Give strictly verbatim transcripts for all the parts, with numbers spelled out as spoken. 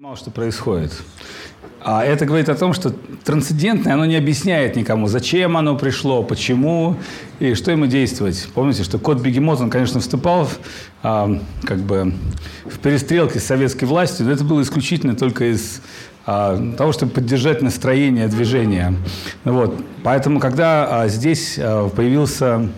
Что происходит. А это говорит о том, что трансцендентное, оно не объясняет никому, зачем оно пришло, почему и что ему действовать. Помните, что кот-бегемот, он, конечно, вступал в, а, как бы, в перестрелки с советской властью, но это было исключительно только из а, того, чтобы поддержать настроение движения. Вот. Поэтому, когда а, здесь а, появился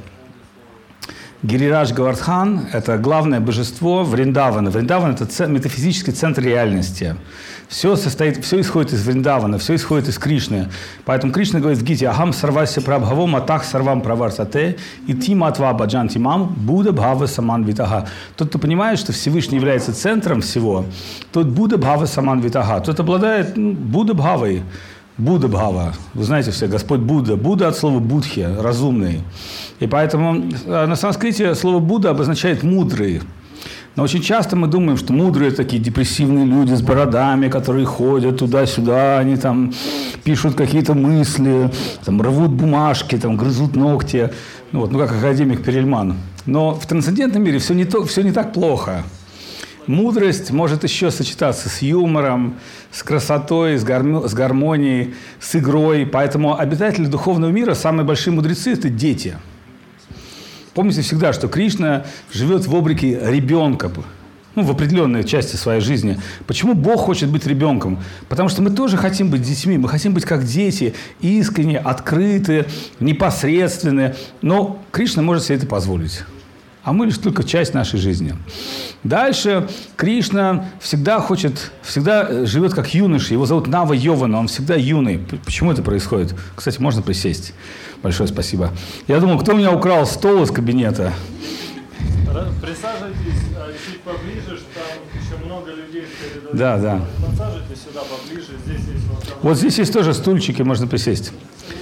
Гирирадж Говардхан – это главное божество Вриндавана. Вриндаван – это метафизический центр реальности. Все, состоит, все исходит из Вриндавана, все исходит из Кришны. Поэтому Кришна говорит в Гите «Ахам сарвася прабхаво матах сарвам праварсате и тиматва баджанти мам Будда бхава саман витага». Тот, кто понимает, что Всевышний является центром всего, тот Будда бхава саман витага. Тот обладает ну, Будда бхавой. Будда Бхава. Вы знаете все, Господь Будда. Будда от слова Будхи, разумный. И поэтому на санскрите слово Будда обозначает мудрый. Но очень часто мы думаем, что мудрые такие депрессивные люди с бородами, которые ходят туда-сюда, они там пишут какие-то мысли, там, рвут бумажки, там, грызут ногти. Ну, вот, ну, как академик Перельман. Но в трансцендентном мире все не, то, все не так плохо. Мудрость может еще сочетаться с юмором, с красотой, с, гармо- с гармонией, с игрой. Поэтому обитатели духовного мира, самые большие мудрецы – это дети. Помните всегда, что Кришна живет в облике ребенка, ну, в определенной части своей жизни. Почему Бог хочет быть ребенком? Потому что мы тоже хотим быть детьми, мы хотим быть как дети, искренне, открыты, непосредственны. Но Кришна может себе это позволить. А мы лишь только часть нашей жизни. Дальше Кришна всегда хочет, всегда живет как юноша. Его зовут Нава Йована, он всегда юный. Почему это происходит? Кстати, можно присесть. Большое спасибо. Я думал, кто у меня украл стол из кабинета? Присаживайтесь чуть поближе, что там еще много людей в коридоре. Да, да. Подсаживайтесь сюда поближе, здесь есть вот там... Вот здесь есть тоже стульчики, можно присесть.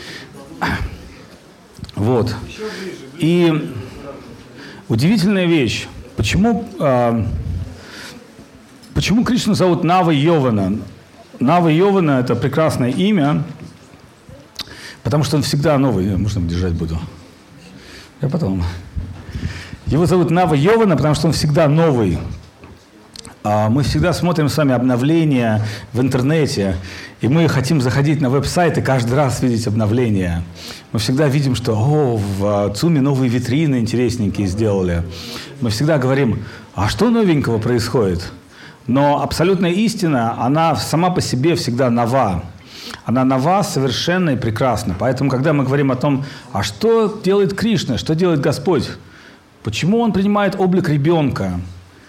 Вот. Еще ближе, ближе. И удивительная вещь. Почему, э, почему Кришну зовут Нава Йована? Нава Йована – это прекрасное имя, потому что он всегда новый. Можно держать буду? Я потом. Его зовут Нава Йована, потому что он всегда новый. А мы всегда смотрим с вами обновления в интернете, и мы хотим заходить на веб-сайт и каждый раз видеть обновления. Мы всегда видим, что «О, в ЦУМе новые витрины интересненькие сделали». Мы всегда говорим «А что новенького происходит?» Но абсолютная истина, она сама по себе всегда нова. Она нова, совершенна и прекрасна. Поэтому, когда мы говорим о том, а что делает Кришна, что делает Господь? Почему Он принимает облик ребенка?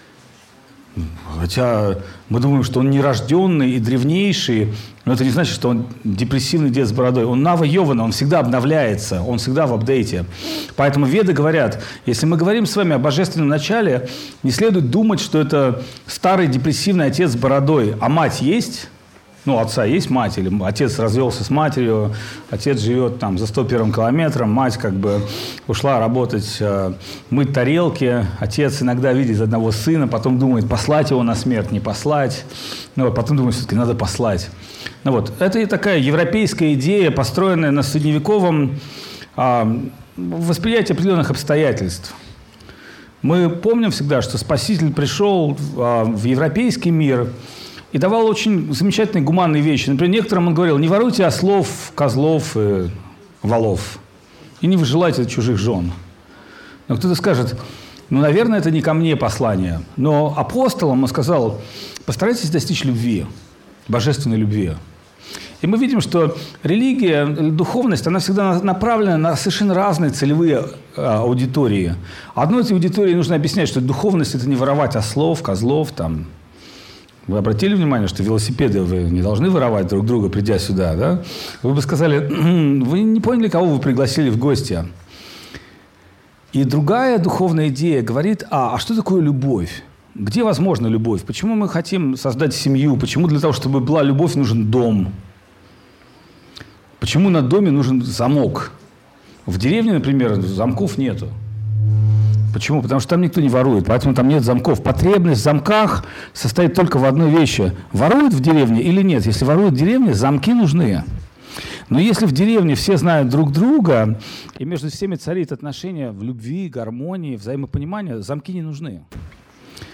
Хотя мы думаем, что он нерожденный и древнейший, но это не значит, что он депрессивный дед с бородой. Он Нава Йована, он всегда обновляется, он всегда в апдейте. Поэтому веды говорят, если мы говорим с вами о божественном начале, не следует думать, что это старый депрессивный отец с бородой. А мать есть? Ну, отца есть мать, или отец развелся с матерью, отец живет там за сто первым километром, мать как бы ушла работать, э, мыть тарелки, отец иногда видит одного сына, потом думает, послать его на смерть, не послать, ну, вот, потом думает, все-таки надо послать. Ну, вот. Это и такая европейская идея, построенная на средневековом э, восприятии определенных обстоятельств. Мы помним всегда, что Спаситель пришел э, в европейский мир и давал очень замечательные гуманные вещи. Например, некоторым он говорил, не воруйте ослов, козлов и волов. И не выжелайте чужих жен. Но кто-то скажет, ну, наверное, это не ко мне послание. Но апостолам он сказал, постарайтесь достичь любви, божественной любви. И мы видим, что религия, духовность, она всегда направлена на совершенно разные целевые аудитории. Одной этой аудитории нужно объяснять, что духовность – это не воровать ослов, козлов, там. Вы обратили внимание, что велосипеды вы не должны воровать друг друга, придя сюда, да? Вы бы сказали, вы не поняли, кого вы пригласили в гости. И другая духовная идея говорит, а, а что такое любовь? Где возможна любовь? Почему мы хотим создать семью? Почему для того, чтобы была любовь, нужен дом? Почему на доме нужен замок? В деревне, например, замков нету. Почему? Потому что там никто не ворует, поэтому там нет замков. Потребность в замках состоит только в одной вещи. Воруют в деревне или нет? Если воруют в деревне, замки нужны. Но если в деревне все знают друг друга, и между всеми царит отношения в любви, гармонии, взаимопонимании, замки не нужны.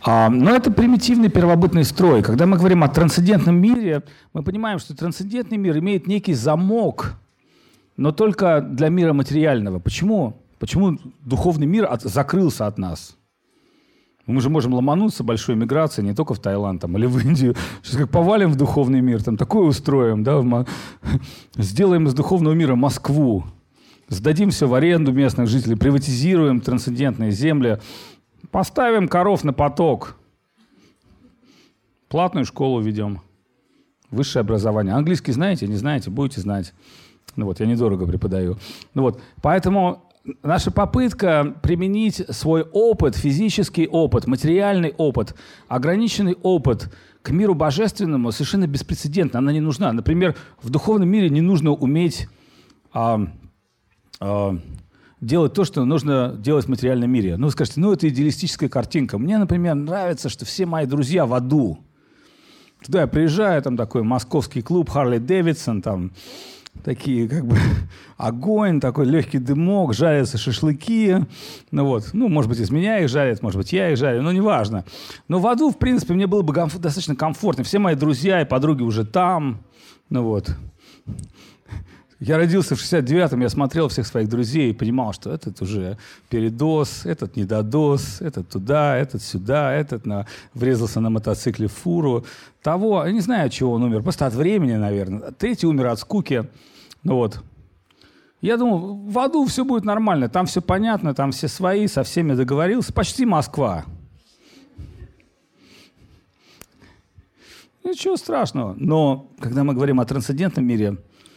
А, но это примитивный первобытный строй. Когда мы говорим о трансцендентном мире, мы понимаем, что трансцендентный мир имеет некий замок, но только для мира материального. Почему? Почему духовный мир от, закрылся от нас? Мы же можем ломануться большой миграцией не только в Таиланд там, или в Индию. Сейчас как повалим в духовный мир, там такое устроим, да, в, сделаем из духовного мира Москву, сдадим все в аренду местных жителей, приватизируем трансцендентные земли, поставим коров на поток, платную школу ведем, высшее образование. Английский знаете, не знаете, будете знать. Ну вот, я недорого преподаю. Ну вот, поэтому наша попытка применить свой опыт, физический опыт, материальный опыт, ограниченный опыт к миру божественному совершенно беспрецедентна. Она не нужна. Например, в духовном мире не нужно уметь а, а, делать то, что нужно делать в материальном мире. Ну, вы скажете, ну, это идеалистическая картинка. Мне, например, нравится, что все мои друзья в аду. Туда я приезжаю, там такой московский клуб Харли Дэвидсон, там такие, как бы, огонь, такой легкий дымок, жарятся шашлыки. Ну, вот. Ну, может быть, из меня их жарят, может быть, я их жарю, но неважно. Но в аду, в принципе, мне было бы комф- достаточно комфортно. Все мои друзья и подруги уже там. Ну, вот. Я родился в шестьдесят девятом, я смотрел всех своих друзей и понимал, что этот уже передоз, этот недодоз, этот туда, этот сюда, этот на... врезался на мотоцикле в фуру. Того, я не знаю, от чего он умер, просто от времени, наверное. Третий умер от скуки. Ну вот. Я думал, в аду все будет нормально, там все понятно, там все свои, со всеми договорился. Почти Москва. Ничего страшного. Но когда мы говорим о трансцендентном мире,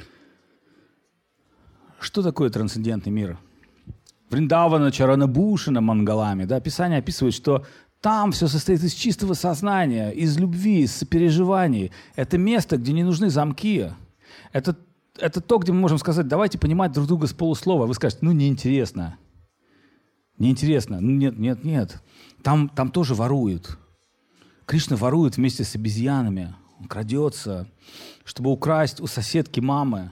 что такое трансцендентный мир? Вриндавана, Чаранабушана, Мангалами. Да, Писание описывает, что там все состоит из чистого сознания, из любви, из сопереживаний. Это место, где не нужны замки. Это, это то, где мы можем сказать, давайте понимать друг друга с полуслова. Вы скажете, ну, неинтересно. Неинтересно. Ну, нет, нет, нет. Там, там тоже воруют. Кришна ворует вместе с обезьянами. Он крадется, чтобы украсть у соседки мамы.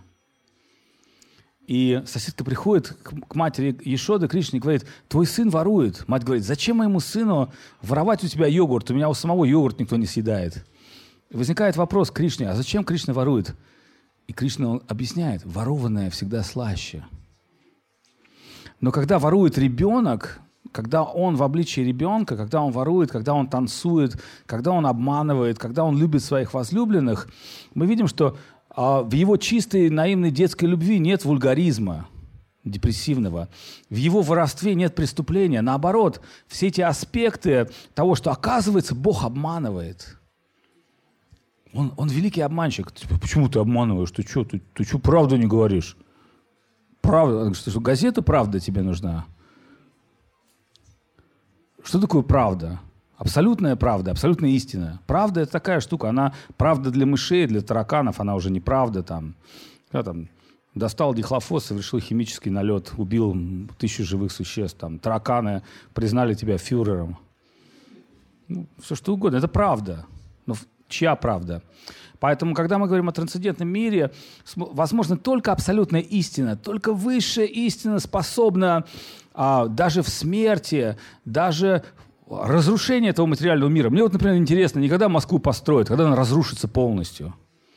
И соседка приходит к матери Ешоды, Кришне, и говорит, твой сын ворует. Мать говорит, зачем моему сыну воровать у тебя йогурт? У меня у самого йогурт никто не съедает. И возникает вопрос к Кришне, а зачем Кришна ворует? И Кришна объясняет, ворованное всегда слаще. Но когда ворует ребенок, когда он в обличии ребенка, когда он ворует, когда он танцует, когда он обманывает, когда он любит своих возлюбленных, мы видим, что а в его чистой, наивной детской любви нет вульгаризма депрессивного. В его воровстве нет преступления. Наоборот, все эти аспекты того, что, оказывается, Бог обманывает. Он, он великий обманщик. Почему ты обманываешь? Ты что, ты, ты что, правду не говоришь? Правда? Что, что, газета «Правда» тебе нужна? Что такое правда? Абсолютная правда, абсолютная истина. Правда – это такая штука, она правда для мышей, для тараканов, она уже не правда. Там, я, там, достал дихлофос, совершил химический налет, убил тысячу живых существ. Там, тараканы признали тебя фюрером. Ну, все что угодно, это правда. Но чья правда? Поэтому, когда мы говорим о трансцендентном мире, возможно, только абсолютная истина, только высшая истина способна а, даже в смерти, даже разрушение этого материального мира. Мне вот, например, интересно, не когда Москву построят, когда она разрушится полностью.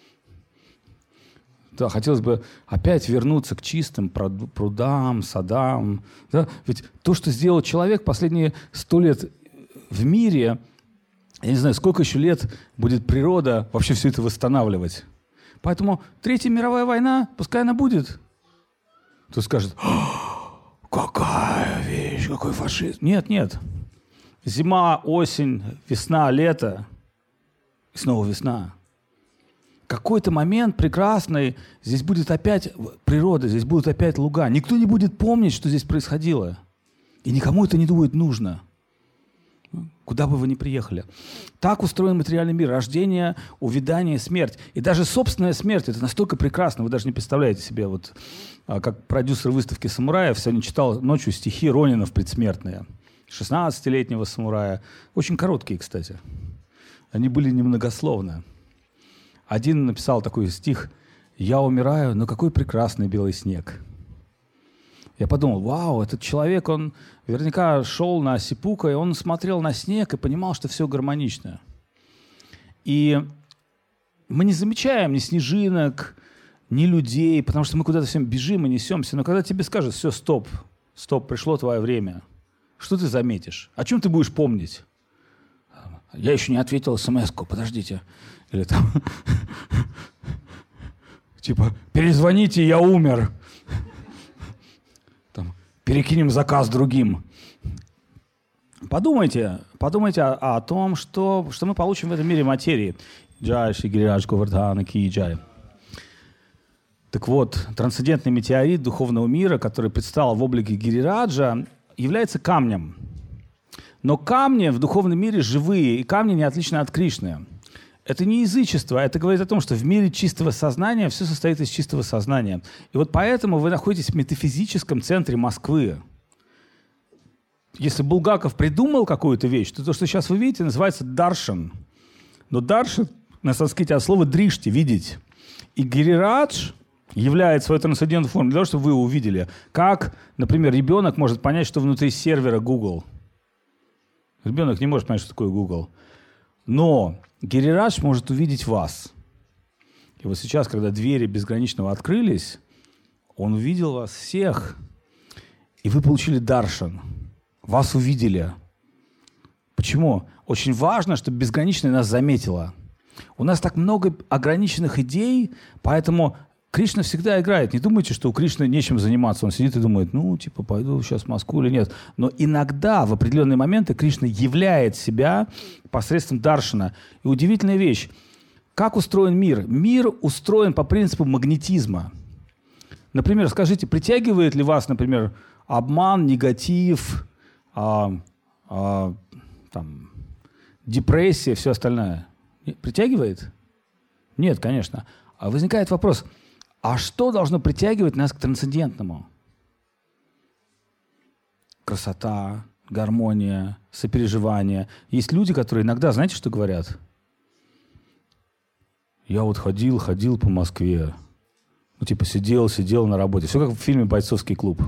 Да, хотелось бы опять вернуться к чистым прудам, садам. Да? Ведь то, что сделал человек последние сто лет в мире, я не знаю, сколько еще лет будет природа вообще все это восстанавливать. Поэтому Третья мировая война, пускай она будет. Кто скажет, какая вещь, какой фашизм. Нет, нет. Зима, осень, весна, лето. И снова весна. Какой-то момент прекрасный, здесь будет опять природа, здесь будут опять луга. Никто не будет помнить, что здесь происходило. И никому это не будет нужно. Куда бы вы ни приехали. Так устроен материальный мир. Рождение, увядание, смерть. И даже собственная смерть, это настолько прекрасно, вы даже не представляете себе. Вот, как продюсер выставки самураев, сегодня читал ночью стихи Ронинов предсмертные. шестнадцатилетнего самурая. Очень короткие, кстати. Они были немногословны. Один написал такой стих: «Я умираю, но какой прекрасный белый снег». Я подумал, вау, этот человек, он наверняка шел на Сипука, и он смотрел на снег и понимал, что все гармонично. И мы не замечаем ни снежинок, ни людей, потому что мы куда-то всем бежим и несемся. Но когда тебе скажут, все, стоп, стоп, пришло твое время, что ты заметишь? О чем ты будешь помнить? Я еще не ответил смс-ку, подождите. Или там, типа, перезвоните, я умер. Там, перекинем заказ другим. Подумайте, подумайте о, о том, что, что мы получим в этом мире материи. Джай Шри Гирирадж Говардхана Ки Джай. Так вот, трансцендентный метеорит духовного мира, который предстал в облике Гирираджа, является камнем. Но камни в духовном мире живые, и камни не отличны от Кришны. Это не язычество, это говорит о том, что в мире чистого сознания все состоит из чистого сознания. И вот поэтому вы находитесь в метафизическом центре Москвы. Если Булгаков придумал какую-то вещь, то то, что сейчас вы видите, называется даршан. Но даршан на санскрите от слова дришти, видеть. И Гирирадж являет свою трансцендентную форму для того, чтобы вы увидели, как, например, ребенок может понять, что внутри сервера Google. Ребенок не может понять, что такое Google. Но Гирирадж может увидеть вас. И вот сейчас, когда двери безграничного открылись, он увидел вас всех, и вы получили даршан. Вас увидели. Почему? Очень важно, чтобы безграничное нас заметило. У нас так много ограниченных идей, поэтому Кришна всегда играет. Не думайте, что у Кришны нечем заниматься. Он сидит и думает, ну, типа, пойду сейчас в Москву или нет. Но иногда, в определенные моменты, Кришна являет себя посредством даршана. И удивительная вещь. Как устроен мир? Мир устроен по принципу магнетизма. Например, скажите, притягивает ли вас, например, обман, негатив, а, а, там, депрессия, все остальное? Притягивает? Нет, конечно. А возникает вопрос, а что должно притягивать нас к трансцендентному? Красота, гармония, сопереживание. Есть люди, которые иногда, знаете, что говорят? Я вот ходил, ходил по Москве. Ну, типа, сидел, сидел на работе. Все как в фильме «Бойцовский клуб».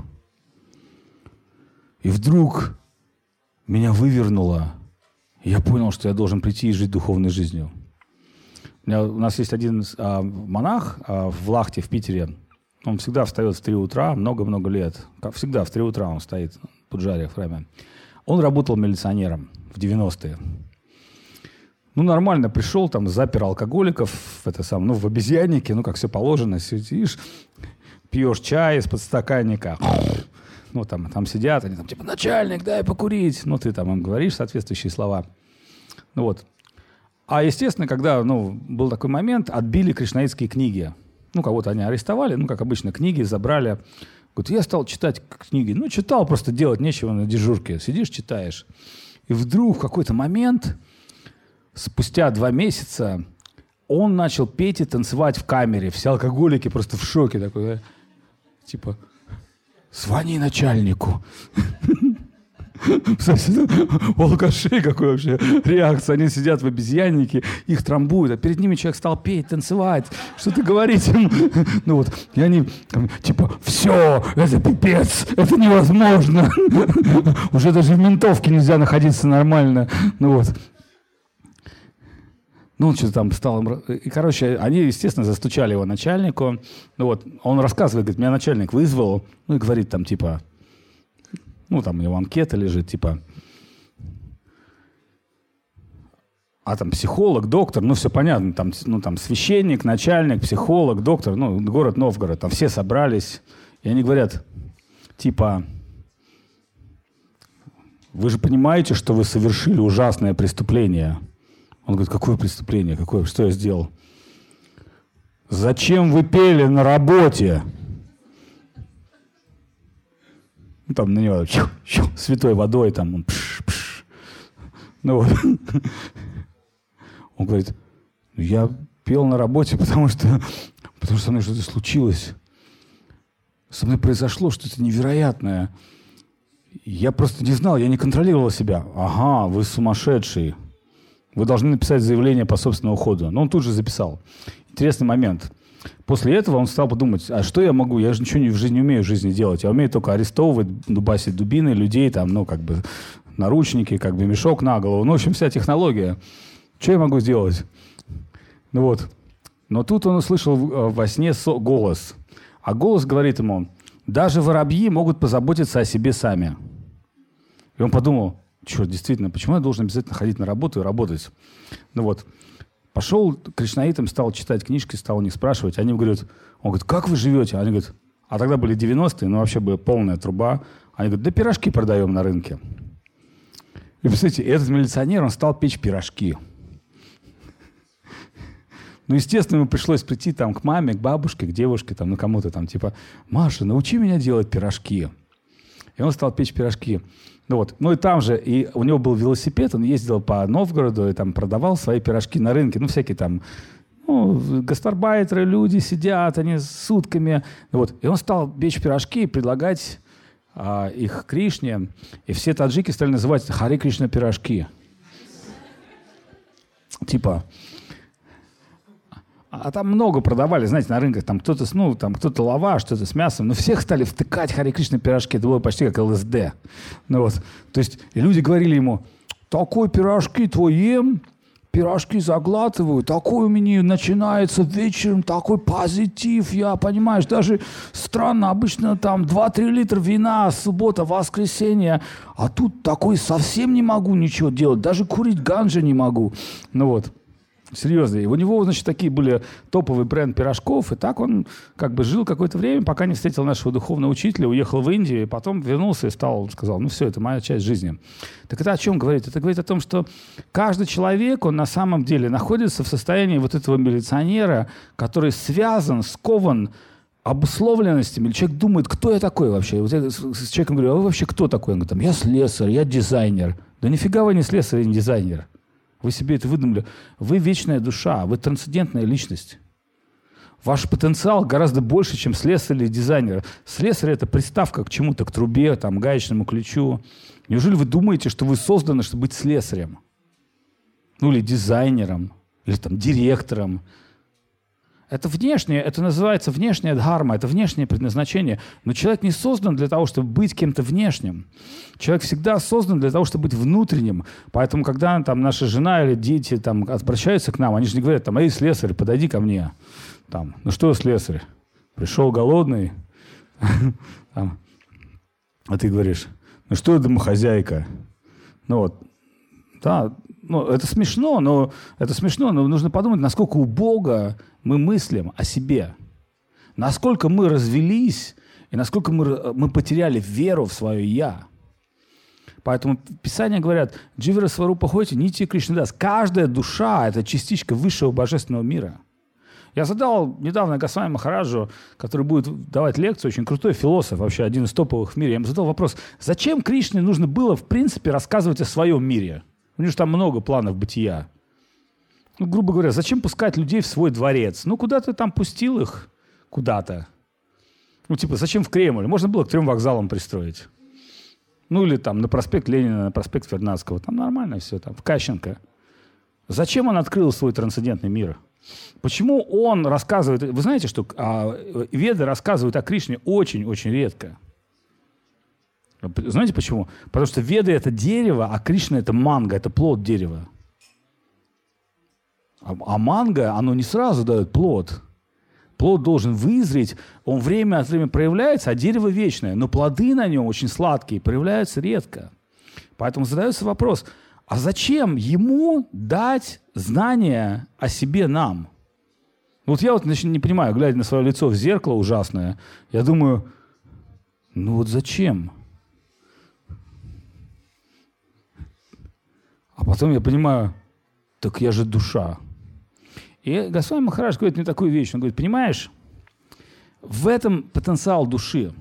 И вдруг меня вывернуло. И я понял, что я должен прийти и жить духовной жизнью. У, меня, у нас есть один а, монах а, в Лахте, в Питере. Он всегда встает в три утра, много-много лет. Как всегда, в три утра он стоит в Пуджаре, в храме. Он работал милиционером в девяностые. Ну, нормально, пришел, там, запер алкоголиков в, это сам, ну, в обезьяннике, ну, как все положено, сидишь, пьешь чай из подстаканника. Ну, там, там сидят, они там, типа, начальник, дай покурить. Ну, ты там им говоришь соответствующие слова. Ну, вот. А, естественно, когда, ну, был такой момент, отбили кришнаитские книги. Ну, кого-то они арестовали, ну, как обычно, книги забрали. Говорит, я стал читать книги. Ну, читал, просто делать нечего на дежурке. Сидишь, читаешь. И вдруг в какой-то момент, спустя два месяца, он начал петь и танцевать в камере. Все алкоголики просто в шоке. Такой, да? Типа, звони начальнику. У алкашей какой вообще реакция. Они сидят в обезьяннике, их трамбуют, а перед ними человек стал петь, танцевать, что-то говорить им. Ну вот, и они там, типа, все, это пипец, это невозможно. Уже даже в ментовке нельзя находиться нормально. Ну вот. Ну, он что-то там стал... И, короче, они, естественно, застучали его начальнику. Ну вот, он рассказывает, говорит, меня начальник вызвал, ну и говорит там, типа... Ну, там у него анкета лежит, типа... А там психолог, доктор, ну, все понятно. Там, ну, там священник, начальник, психолог, доктор, ну, город Новгород. Там все собрались. И они говорят, типа... Вы же понимаете, что вы совершили ужасное преступление? Он говорит, какое преступление? Какое? Что я сделал? Зачем вы пели на работе? Ну, там на него щу, щу, святой водой, там он пш, пш. Ну вот. Он говорит, я пел на работе, потому что, потому что со мной что-то случилось. Со мной произошло что-то невероятное. Я просто не знал, я не контролировал себя. Ага, вы сумасшедший. Вы должны написать заявление по собственному уходу. Но он тут же записал. Интересный момент. После этого он стал подумать, а что я могу? Я же ничего не, в жизни не умею в жизни делать. Я умею только арестовывать, дубасить дубины людей, там, ну, как бы, наручники, как бы, мешок на голову. Ну, в общем, вся технология. Что я могу сделать? Ну, вот. Но тут он услышал во сне голос. А голос говорит ему, даже воробьи могут позаботиться о себе сами. И он подумал, черт, действительно, почему я должен обязательно ходить на работу и работать? Ну, вот. Пошел к кришнаитам, стал читать книжки, стал у них спрашивать. Они говорят, он говорит, как вы живете? Они говорят, а тогда были девяностые, ну вообще была полная труба. Они говорят, да пирожки продаем на рынке. И представляете, этот милиционер, он стал печь пирожки. Ну, естественно, ему пришлось прийти там к маме, к бабушке, к девушке, там, ну, кому-то там, типа, Маша, научи меня делать пирожки. И он стал печь пирожки. Ну, вот. Ну и там же, и у него был велосипед, он ездил по Новгороду и там продавал свои пирожки на рынке. Ну, всякие там, ну, гастарбайтеры, люди сидят, они сутками. Вот. И он стал печь пирожки и предлагать а, их Кришне. И все таджики стали называть Харе Кришна пирожки. Типа... А там много продавали, знаете, на рынках. Там кто-то, ну, там кто-то лаваш, кто-то с мясом. Но всех стали втыкать Харе Кришна пирожки. Это было почти как ЛСД. Ну, вот. То есть и люди говорили ему, такой пирожки твой ем, пирожки заглатываю, такой у меня начинается вечером, такой позитив. Я, понимаешь, даже странно, обычно там два-три литра вина, суббота, воскресенье. А тут такой совсем не могу ничего делать. Даже курить ганджа не могу. Ну вот. Серьезно. И у него, значит, такие были топовые бренд пирожков. И так он как бы жил какое-то время, пока не встретил нашего духовного учителя, уехал в Индию, и потом вернулся и стал, сказал, ну все, это моя часть жизни. Так это о чем говорит? Это говорит о том, что каждый человек, он на самом деле находится в состоянии вот этого милиционера, который связан, скован обусловленностями. Человек думает, кто я такой вообще? Вот я с человеком говорю, а вы вообще кто такой? Он говорит, я слесарь, я дизайнер. Да нифига вы не слесарь и не дизайнер. Вы себе это выдумали. Вы вечная душа, вы трансцендентная личность. Ваш потенциал гораздо больше, чем слесарь или дизайнер. Слесарь – это приставка к чему-то, к трубе, там, гаечному ключу. Неужели вы думаете, что вы созданы, чтобы быть слесарем? Ну, или дизайнером, или там директором. Это внешнее, это называется внешняя дхарма, это внешнее предназначение. Но человек не создан для того, чтобы быть кем-то внешним. Человек всегда создан для того, чтобы быть внутренним. Поэтому, когда там, наша жена или дети там, обращаются к нам, они же не говорят, там, эй, слесарь, подойди ко мне. Там, ну что, слесарь, пришел голодный? А ты говоришь, ну что, домохозяйка? Ну вот, да, ну, это смешно, но это смешно, но нужно подумать, насколько у Бога мы мыслим о себе. Насколько мы развелись и насколько мы, мы потеряли веру в свое «я». Поэтому Писания говорят, «Дживара сварупа хойти, нити Кришнадас». Каждая душа – это частичка высшего божественного мира. Я задал недавно Госвами Махараджу, который будет давать лекцию, очень крутой философ, вообще один из топовых в мире. Я ему задал вопрос, зачем Кришне нужно было, в принципе, рассказывать о своем мире? У него же там много планов бытия. Ну, грубо говоря, зачем пускать людей в свой дворец? Ну, куда ты там пустил их? Куда-то. Ну, типа, зачем в Кремль? Можно было к трем вокзалам пристроить. Ну, или там на проспект Ленина, на проспект Вернадского. Там нормально все, там, в Кащенко. Зачем он открыл свой трансцендентный мир? Почему он рассказывает... Вы знаете, что а, Веды рассказывают о Кришне очень-очень редко. Знаете почему? Потому что Веды — это дерево, а Кришна — это манго, это плод дерева. А, а манго, оно не сразу дает плод. Плод должен вызреть, он время от времени проявляется, а дерево вечное. Но плоды на нем очень сладкие, проявляются редко. Поэтому задается вопрос, а зачем ему дать знания о себе нам? Вот я вот значит, не понимаю, глядя на свое лицо в зеркало ужасное, я думаю, ну вот зачем? А потом я понимаю, так я же душа. И Госвами Махарадж говорит мне такую вещь. Он говорит, понимаешь, в этом потенциал души.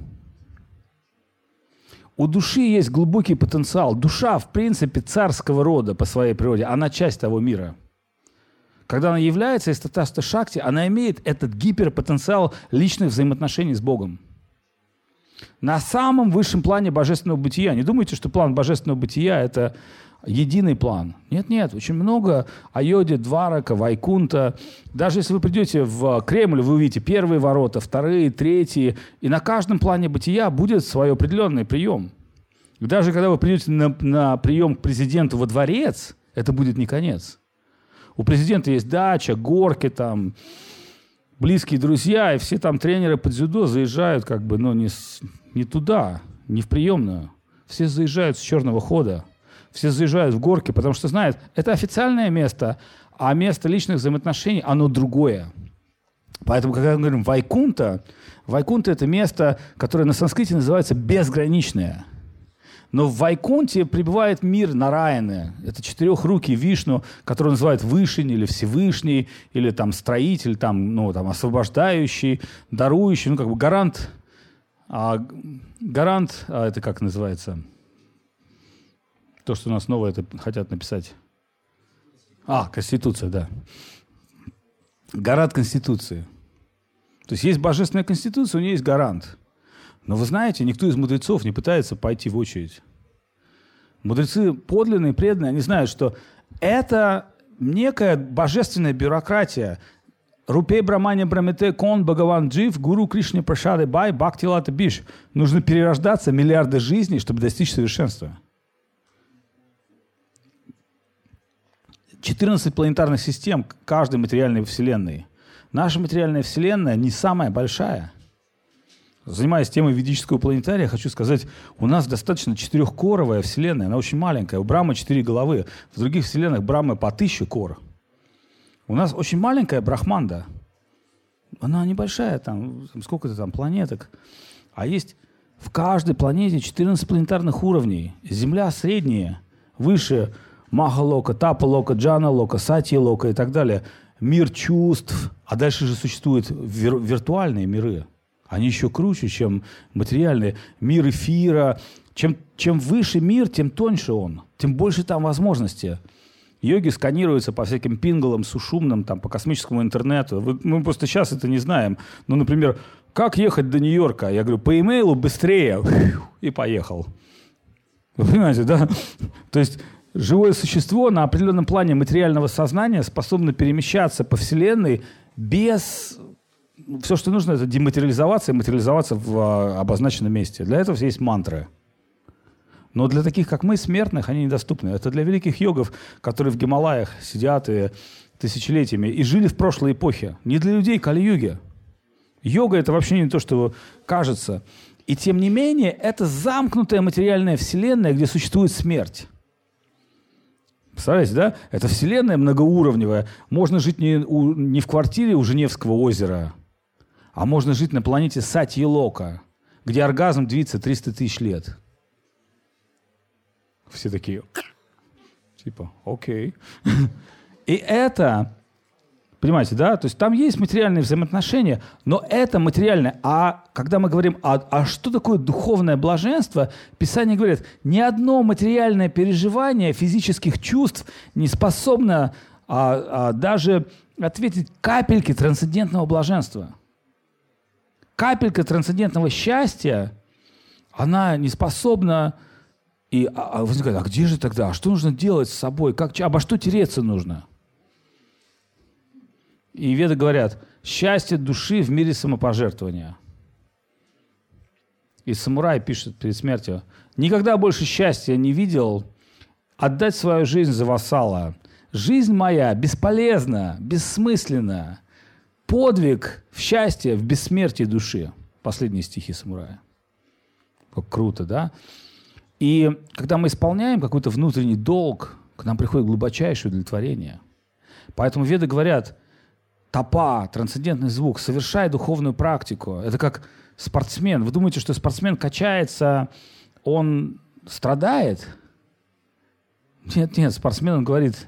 У души есть глубокий потенциал. Душа, в принципе, царского рода по своей природе. Она часть того мира. Когда она является из татаста шакти, она имеет этот гиперпотенциал личных взаимоотношений с Богом. На самом высшем плане божественного бытия. Не думайте, что план божественного бытия – это единый план. Нет-нет, очень много Айоди, Дварака, Вайкунта. Даже если вы придете в Кремль, вы увидите первые ворота, вторые, третьи. И на каждом плане бытия будет свой определенный прием. И даже когда вы придете на, на прием к президенту во дворец, это будет не конец. У президента есть дача, горки, там, близкие друзья, и все там тренеры по дзюдо заезжают как бы, ну, не, с, не туда, не в приемную. Все заезжают с черного хода. Все заезжают в горки, потому что знают, это официальное место, а место личных взаимоотношений, оно другое. Поэтому, когда мы говорим Вайкунта, Вайкунта – это место, которое на санскрите называется безграничное. Но в Вайкунте пребывает мир Нараяны. Это четырехрукий Вишну, который называют Вышень или Всевышний, или там строитель, там, ну, там, освобождающий, дарующий, ну, как бы гарант. А, гарант, а это как называется? То, что у нас новое это хотят написать. А, Конституция, да. Гарант Конституции. То есть есть божественная Конституция, у нее есть гарант. Но вы знаете, никто из мудрецов не пытается пойти в очередь. Мудрецы подлинные, преданные, они знают, что это некая божественная бюрократия. Рупей Брамани Брамите Кон Бхагаван Джив Гуру Кришне Прашады Бай Бхактилата Биш. Нужно перерождаться миллиарды жизней, чтобы достичь совершенства. четырнадцать планетарных систем каждой материальной вселенной. Наша материальная вселенная не самая большая. Занимаясь темой ведического планетария, хочу сказать, у нас достаточно четырехкоровая вселенная, она очень маленькая. У Брамы четыре головы, в других вселенных Брамы по тысяче кор. У нас очень маленькая Брахманда. Она небольшая, там, сколько-то там планеток. А есть в каждой планете четырнадцать планетарных уровней. Земля средняя, выше Маха-лока, Тапа-лока, Джана-лока, Сати-лока и так далее. Мир чувств. А дальше же существуют вир- виртуальные миры. Они еще круче, чем материальные. Мир эфира. Чем, чем выше мир, тем тоньше он. Тем больше там возможностей. Йоги сканируются по всяким пингалам, сушумным, там, по космическому интернету. Вы, мы просто сейчас это не знаем. Ну, например, как ехать до Нью-Йорка? Я говорю, по имейлу быстрее. И поехал. Вы понимаете, да? То есть живое существо на определенном плане материального сознания способно перемещаться по Вселенной без... Все, что нужно, это дематериализоваться и материализоваться в а, обозначенном месте. Для этого есть мантры. Но для таких, как мы, смертных, они недоступны. Это для великих йогов, которые в Гималаях сидят и тысячелетиями и жили в прошлой эпохе. Не для людей Кали-юги. Йога – это вообще не то, что кажется. И тем не менее, это замкнутая материальная вселенная, где существует смерть. Представляете, да? Это вселенная многоуровневая. Можно жить не, у, не в квартире у Женевского озера, а можно жить на планете Сати-лока, где оргазм длится триста тысяч лет. Все такие, типа, окей. И это, понимаете, да? То есть там есть материальные взаимоотношения, но это материальное. А когда мы говорим, а, а что такое духовное блаженство, Писание говорит, ни одно материальное переживание физических чувств не способно а, а, даже ответить капельке трансцендентного блаженства. Капелька трансцендентного счастья, она не способна... И а, возникает, а где же тогда? А что нужно делать с собой? Как, обо что тереться нужно? И веды говорят, счастье души в мире самопожертвования. И самурай пишет перед смертью, никогда больше счастья не видел отдать свою жизнь за вассала. Жизнь моя бесполезна, бессмысленна. Подвиг в счастье, в бессмертии души. Последние стихи самурая. Как круто, да? И когда мы исполняем какой-то внутренний долг, к нам приходит глубочайшее удовлетворение. Поэтому веды говорят, тапа, трансцендентный звук, совершай духовную практику. Это как спортсмен. Вы думаете, что спортсмен качается, он страдает? Нет, нет, спортсмен, он говорит,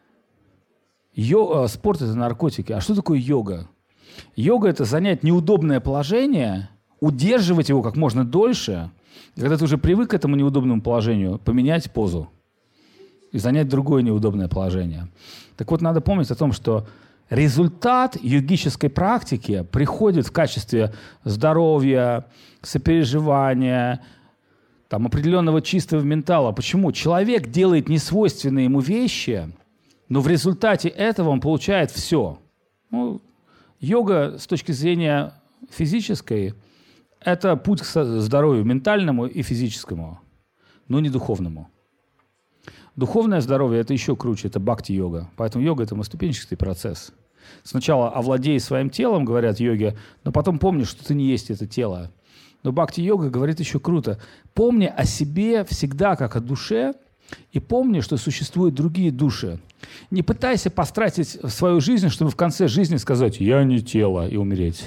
йо, спорт – это наркотики. А что такое йога? Йога – это занять неудобное положение, удерживать его как можно дольше, и когда ты уже привык к этому неудобному положению, поменять позу и занять другое неудобное положение. Так вот, надо помнить о том, что результат йогической практики приходит в качестве здоровья, сопереживания, там, определенного чистого ментала. Почему? Человек делает несвойственные ему вещи, но в результате этого он получает все. Ну, йога с точки зрения физической – это путь к здоровью ментальному и физическому, но не духовному. Духовное здоровье – это еще круче, это бхакти-йога. Поэтому йога – это многоступенчатый процесс. Сначала овладей своим телом, говорят йоги, но потом помни, что ты не есть это тело. Но бхакти-йога говорит еще круто. Помни о себе всегда как о душе, и помни, что существуют другие души. Не пытайся потратить свою жизнь, чтобы в конце жизни сказать «я не тело» и умереть.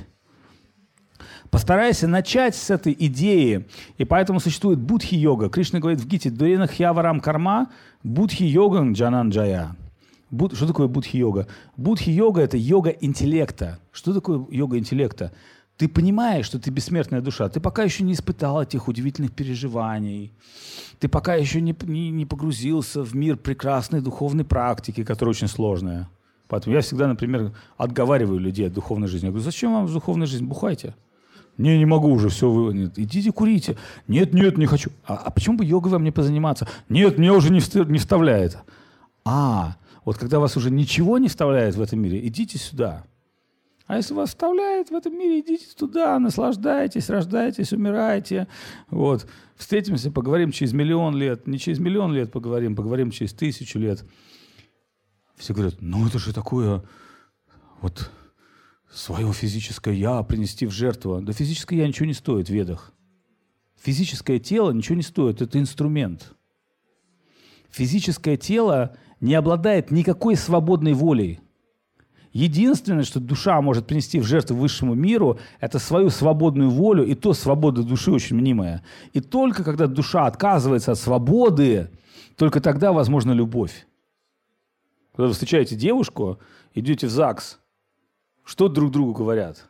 Постарайся начать с этой идеи. И поэтому существует будхи-йога. Кришна говорит в Гите «Дурена хьяварам карма будхи-йоган джананджая». Буд... Что такое будхи-йога? Будхи-йога – это йога интеллекта. Что такое йога интеллекта? Ты понимаешь, что ты бессмертная душа. Ты пока еще не испытал этих удивительных переживаний. Ты пока еще не, не, не погрузился в мир прекрасной духовной практики, которая очень сложная. Поэтому я всегда, например, отговариваю людей от духовной жизни. Я говорю, зачем вам духовная жизнь? Бухайте. Не, не могу уже, все, вы... Нет, идите курите. Нет, нет, не хочу. А, а почему бы йогой вам не позаниматься? Нет, меня уже не, вст... не вставляет. А, вот когда вас уже ничего не вставляет в этом мире, идите сюда. А если вас вставляет в этом мире, идите туда, наслаждайтесь, рождайтесь, умирайте. Вот. Встретимся, поговорим через миллион лет. Не через миллион лет поговорим, поговорим через тысячу лет. Все говорят, ну это же такое вот свое физическое «я» принести в жертву. Да физическое «я» ничего не стоит в ведах. Физическое тело ничего не стоит, это инструмент. Физическое тело не обладает никакой свободной волей. Единственное, что душа может принести в жертву высшему миру, это свою свободную волю, и то свобода души очень мнимая. И только когда душа отказывается от свободы, только тогда возможна любовь. Когда вы встречаете девушку, идете в ЗАГС, что друг другу говорят?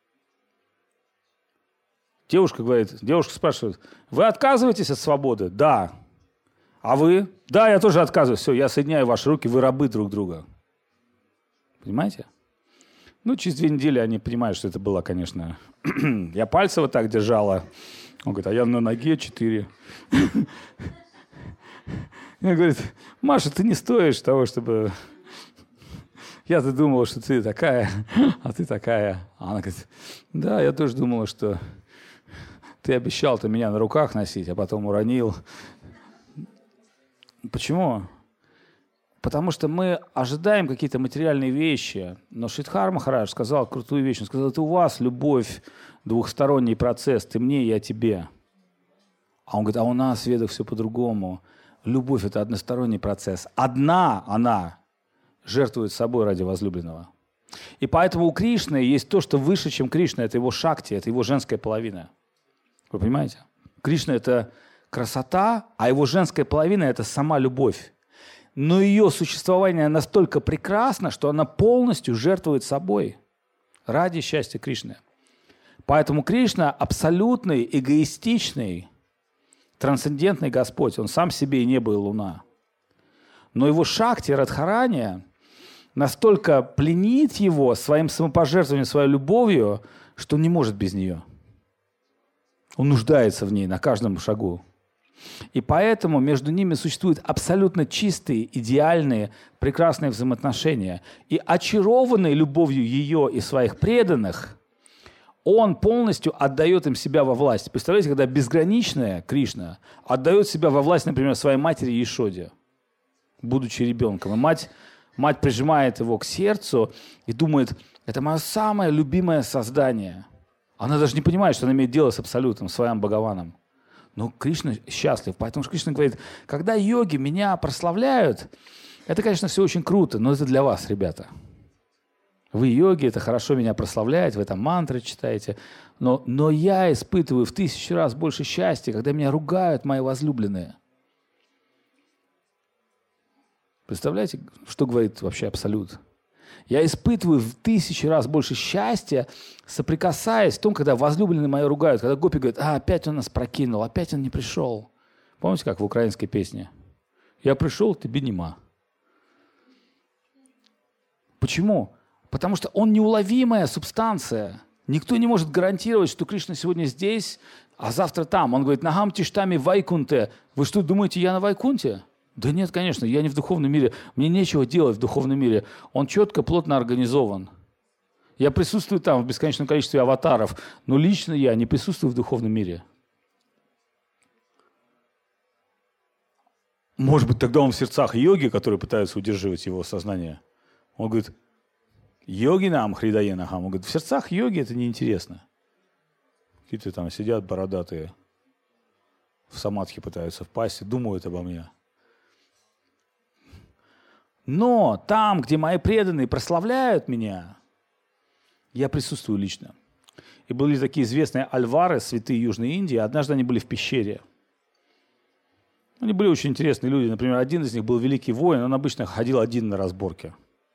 Девушка говорит, девушка спрашивает, вы отказываетесь от свободы? Да. А вы? Да, я тоже отказываюсь. Все, я соединяю ваши руки, вы рабы друг друга. Понимаете? Ну, через две недели они понимают, что это было, конечно... Я пальцы вот так держала. Он говорит, а я на ноге четыре. Он говорит, Маша, ты не стоишь того, чтобы... Я-то думала, что ты такая, а ты такая. А она говорит, да, я тоже думала, что ты обещал-то меня на руках носить, а потом уронил. Почему? Потому что мы ожидаем какие-то материальные вещи. Но Шридхар Махарадж сказал крутую вещь. Он сказал, это у вас любовь, двухсторонний процесс, ты мне, я тебе. А он говорит, а у нас в ведах все по-другому. Любовь – это односторонний процесс. Одна она жертвует собой ради возлюбленного. И поэтому у Кришны есть то, что выше, чем Кришна. Это его шакти, это его женская половина. Вы понимаете? Кришна – это красота, а его женская половина – это сама любовь. Но ее существование настолько прекрасно, что она полностью жертвует собой ради счастья Кришны. Поэтому Кришна абсолютный, эгоистичный, трансцендентный Господь. Он сам себе и небо, и луна. Но его шакти, Радхарани, настолько пленит его своим самопожертвованием, своей любовью, что он не может без нее. Он нуждается в ней на каждом шагу. И поэтому между ними существуют абсолютно чистые, идеальные, прекрасные взаимоотношения. И очарованный любовью ее и своих преданных, он полностью отдает им себя во власть. Представляете, когда безграничная Кришна отдает себя во власть, например, своей матери Ешоде, будучи ребенком. И мать, мать прижимает его к сердцу и думает, это мое самое любимое создание. Она даже не понимает, что она имеет дело с Абсолютом, своим Бхагаваном. Но Кришна счастлив. Поэтому Кришна говорит, когда йоги меня прославляют, это, конечно, все очень круто, но это для вас, ребята. Вы йоги, это хорошо меня прославляет, вы там мантры читаете, но, но я испытываю в тысячу раз больше счастья, когда меня ругают мои возлюбленные. Представляете, что говорит вообще Абсолют? Я испытываю в тысячи раз больше счастья, соприкасаясь в том, когда возлюбленные мои ругают, когда гопи говорят, а, опять он нас прокинул, опять он не пришел. Помните, как в украинской песне? Я пришел, тебе нема. Почему? Потому что он неуловимая субстанция. Никто не может гарантировать, что Кришна сегодня здесь, а завтра там. Он говорит, нагам тиштами вайкунте. Вы что, думаете, я на вайкунте? Да нет, конечно, я не в духовном мире. Мне нечего делать в духовном мире. Он четко, плотно организован. Я присутствую там в бесконечном количестве аватаров, но лично я не присутствую в духовном мире. Может быть, тогда он в сердцах йоги, которые пытаются удерживать его сознание. Он говорит, йоги нам, хридаенахам. Он говорит, в сердцах йоги это неинтересно. Какие-то там сидят бородатые, в самадхи пытаются впасть и думают обо мне. Но там, где мои преданные прославляют меня, я присутствую лично. И были такие известные альвары, святые Южной Индии. Однажды они были в пещере. Они были очень интересные люди. Например, один из них был великий воин, он обычно ходил один на разборке.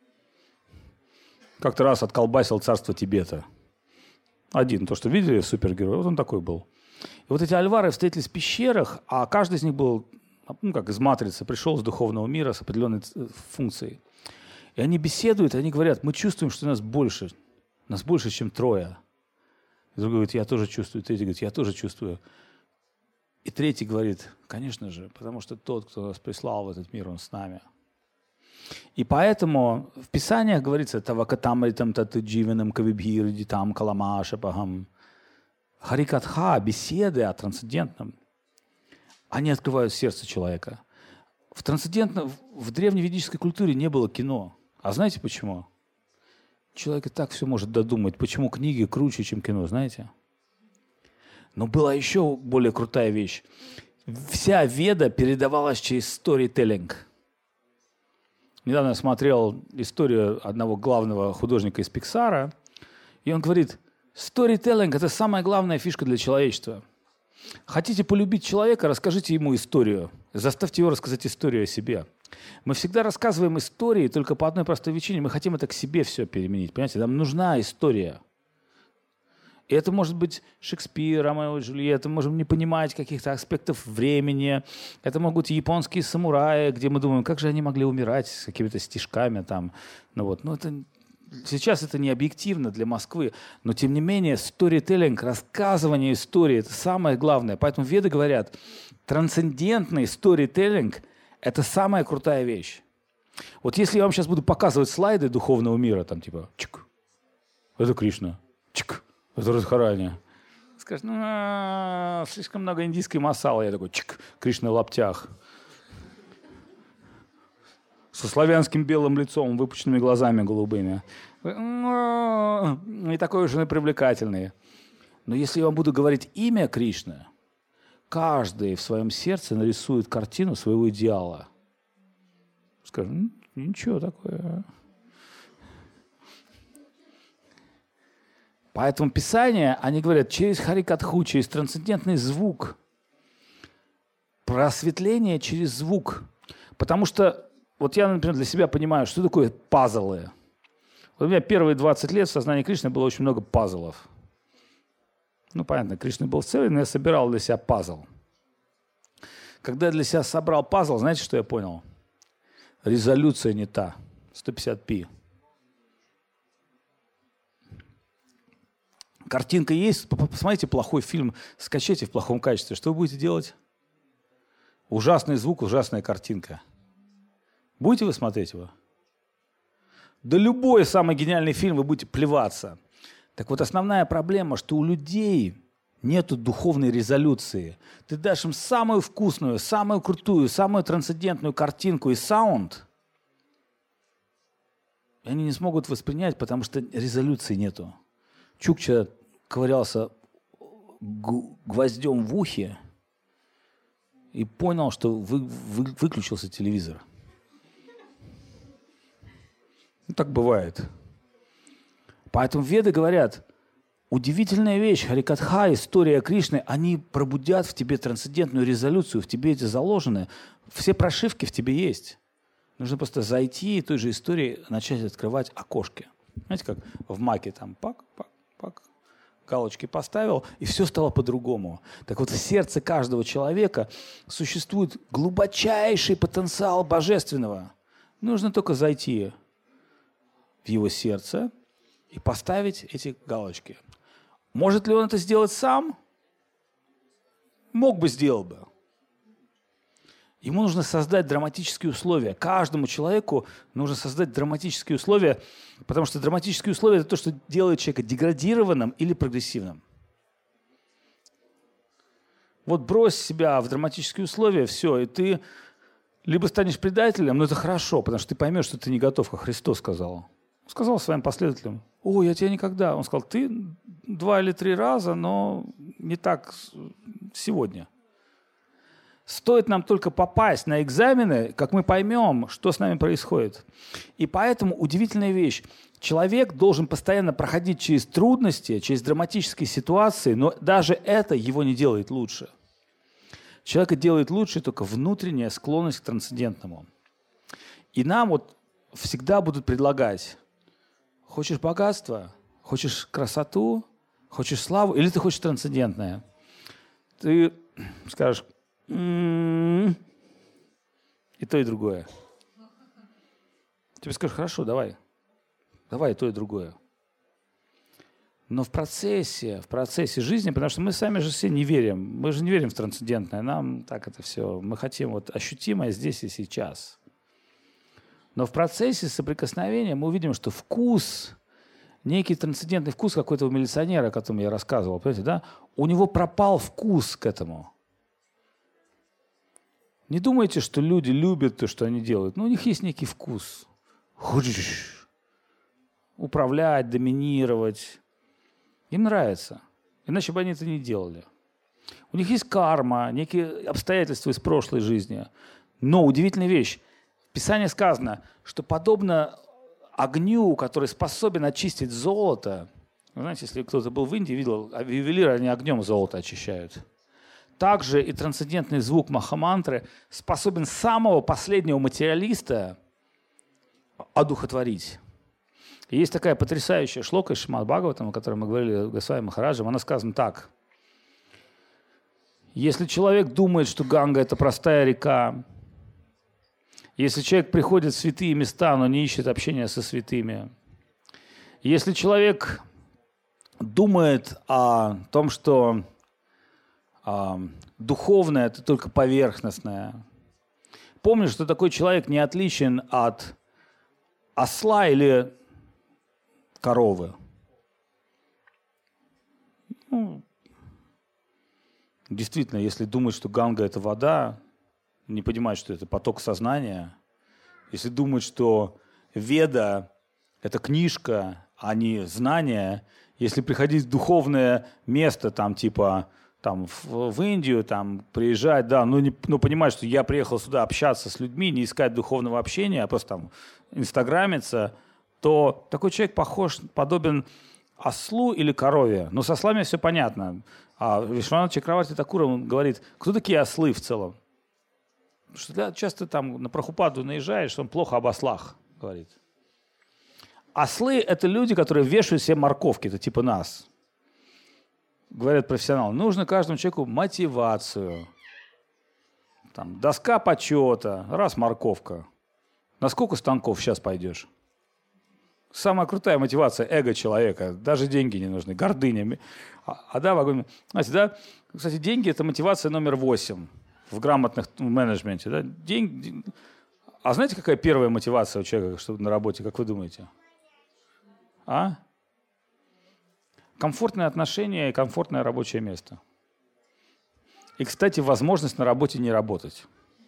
Как-то раз отколбасил царство Тибета. Один. То, что видели, супергерой. Вот он такой был. И вот эти альвары встретились в пещерах, а каждый из них был, ну, как из матрицы, пришел из духовного мира с определенной функцией. И они беседуют, и они говорят, мы чувствуем, что нас больше. Нас больше, чем трое. И другой говорит, я тоже чувствую. Третий говорит, я тоже чувствую. И третий говорит, конечно же, потому что тот, кто нас прислал в этот мир, он с нами. И поэтому в Писаниях говорится, «Тавакатамритам таты дживанам кавибхирдитам каламашапахам». Харикатха, беседы о трансцендентном, они открывают сердце человека. В трансцендентном, в древневедической культуре не было кино. А знаете почему? Человек и так все может додумать. Почему книги круче, чем кино, знаете? Но была еще более крутая вещь. Вся Веда передавалась через сторителлинг. Недавно я смотрел историю одного главного художника из Пиксара, и он говорит, сторителлинг – это самая главная фишка для человечества. Хотите полюбить человека, расскажите ему историю. Заставьте его рассказать историю о себе. Мы всегда рассказываем истории только по одной простой причине. Мы хотим это к себе все переменить. Понимаете, нам нужна история. И это может быть Шекспир, Ромео и Джульетта, мы можем не понимать каких-то аспектов времени. Это могут быть японские самураи, где мы думаем, как же они могли умирать с какими-то стишками там. Ну вот, ну это... Сейчас это не объективно для Москвы, но тем не менее сторителлинг, рассказывание истории – это самое главное. Поэтому веды говорят, трансцендентный сторителлинг – это самая крутая вещь. Вот если я вам сейчас буду показывать слайды духовного мира, там типа чик, это Кришна, чик, это Радхарани. Скажешь, ну, слишком много индийской масалы. Я такой, чик, Кришна в лаптях. Со славянским белым лицом, выпученными глазами голубыми. И такой же привлекательный. Но если я вам буду говорить имя Кришны, каждый в своем сердце нарисует картину своего идеала. Скажем, ничего такое. Поэтому Писания, они говорят, через харикатху, через трансцендентный звук, просветление через звук. Потому что, вот я, например, для себя понимаю, что такое пазлы. Вот у меня первые двадцать лет в сознании Кришны было очень много пазлов. Ну, понятно, Кришна был целый, но я собирал для себя пазл. Когда я для себя собрал пазл, знаете, что я понял? Резолюция не та. сто пятьдесят пи. Картинка есть, посмотрите плохой фильм, скачайте в плохом качестве. Что вы будете делать? Ужасный звук, ужасная картинка. Будете вы смотреть его? Да любой самый гениальный фильм вы будете плеваться. Так вот, основная проблема, что у людей нету духовной резолюции. Ты дашь им самую вкусную, самую крутую, самую трансцендентную картинку и саунд, и они не смогут воспринять, потому что резолюции нету. Чукча ковырялся гвоздем в ухе и понял, что вы, вы, выключился телевизор. Ну, так бывает. Поэтому веды говорят, удивительная вещь, харикатха, история Кришны, они пробудят в тебе трансцендентную резолюцию, в тебе эти заложены. Все прошивки в тебе есть. Нужно просто зайти и той же истории начать открывать окошки. Знаете, как в Маке там пак, пак, пак, галочки поставил, и все стало по-другому. Так вот, в сердце каждого человека существует глубочайший потенциал божественного. Нужно только зайти в его сердце и поставить эти галочки. Может ли он это сделать сам? Мог бы, сделал бы. Ему нужно создать драматические условия. Каждому человеку нужно создать драматические условия, потому что драматические условия – это то, что делает человека деградированным или прогрессивным. Вот брось себя в драматические условия, все, и ты либо станешь предателем, но это хорошо, потому что ты поймешь, что ты не готов, как Христос сказал. Он сказал своим последователям: «О, я тебя никогда». Он сказал: «Ты два или три раза, но не так сегодня». Стоит нам только попасть на экзамены, как мы поймем, что с нами происходит. И поэтому удивительная вещь. Человек должен постоянно проходить через трудности, через драматические ситуации, но даже это его не делает лучше. Человека делает лучше только внутренняя склонность к трансцендентному. И нам вот всегда будут предлагать: хочешь богатство, хочешь красоту, хочешь славу, или ты хочешь трансцендентное? Ты скажешь: «М-м-м», и то, и другое. Тебе скажут: хорошо, давай. Давай и то, и другое. Но в процессе, в процессе жизни, потому что мы сами же все не верим. Мы же не верим в трансцендентное. Нам так это все. Мы хотим вот ощутимое здесь и сейчас. Но в процессе соприкосновения мы увидим, что вкус, некий трансцендентный вкус какой-то у милиционера, о котором я рассказывал, понимаете, да? У него пропал вкус к этому. Не думайте, что люди любят то, что они делают. Но у них есть некий вкус. Управлять, доминировать. Им нравится. Иначе бы они это не делали. У них есть карма, некие обстоятельства из прошлой жизни. Но удивительная вещь. В Писании сказано, что подобно огню, который способен очистить золото. Вы знаете, если кто-то был в Индии, видел, ювелиры, они огнем золото очищают. Также и трансцендентный звук махамантры способен самого последнего материалиста одухотворить. И есть такая потрясающая шлока из Шримад Бхагаватам, о которой мы говорили с Госвами Махараджем. Она сказана так. Если человек думает, что Ганга – это простая река, если человек приходит в святые места, но не ищет общения со святыми, если человек думает о том, что а, духовное – это только поверхностное, помни, что такой человек не отличен от осла или коровы. Ну, действительно, если думать, что Ганга – это вода, не понимать, что это поток сознания, если думать, что Веда – это книжка, а не знание, если приходить в духовное место, там, типа там, в, в Индию, там, приезжать, да, ну, не, ну, понимать, что я приехал сюда общаться с людьми, не искать духовного общения, а просто там инстаграмиться, то такой человек похож, подобен ослу или корове. Но с ослами все понятно. А Вишванат Чакраварти Такур, он говорит, кто такие ослы в целом? Потому что часто там на Прабхупаду наезжаешь, он плохо об ослах говорит. Ослы – это люди, которые вешают себе морковки, это типа нас. Говорят профессионалы, нужно каждому человеку мотивацию. Там, доска почета, раз морковка. На сколько станков сейчас пойдешь? Самая крутая мотивация эго человека. Даже деньги не нужны, гордыня. А, а да, вагон... Знаете, да? Кстати, деньги – это мотивация номер восемь в грамотных в менеджменте. Да? Деньги... А знаете, какая первая мотивация у человека, чтобы на работе, как вы думаете? А? Комфортные отношения и комфортное рабочее место. И, кстати, возможность на работе не работать.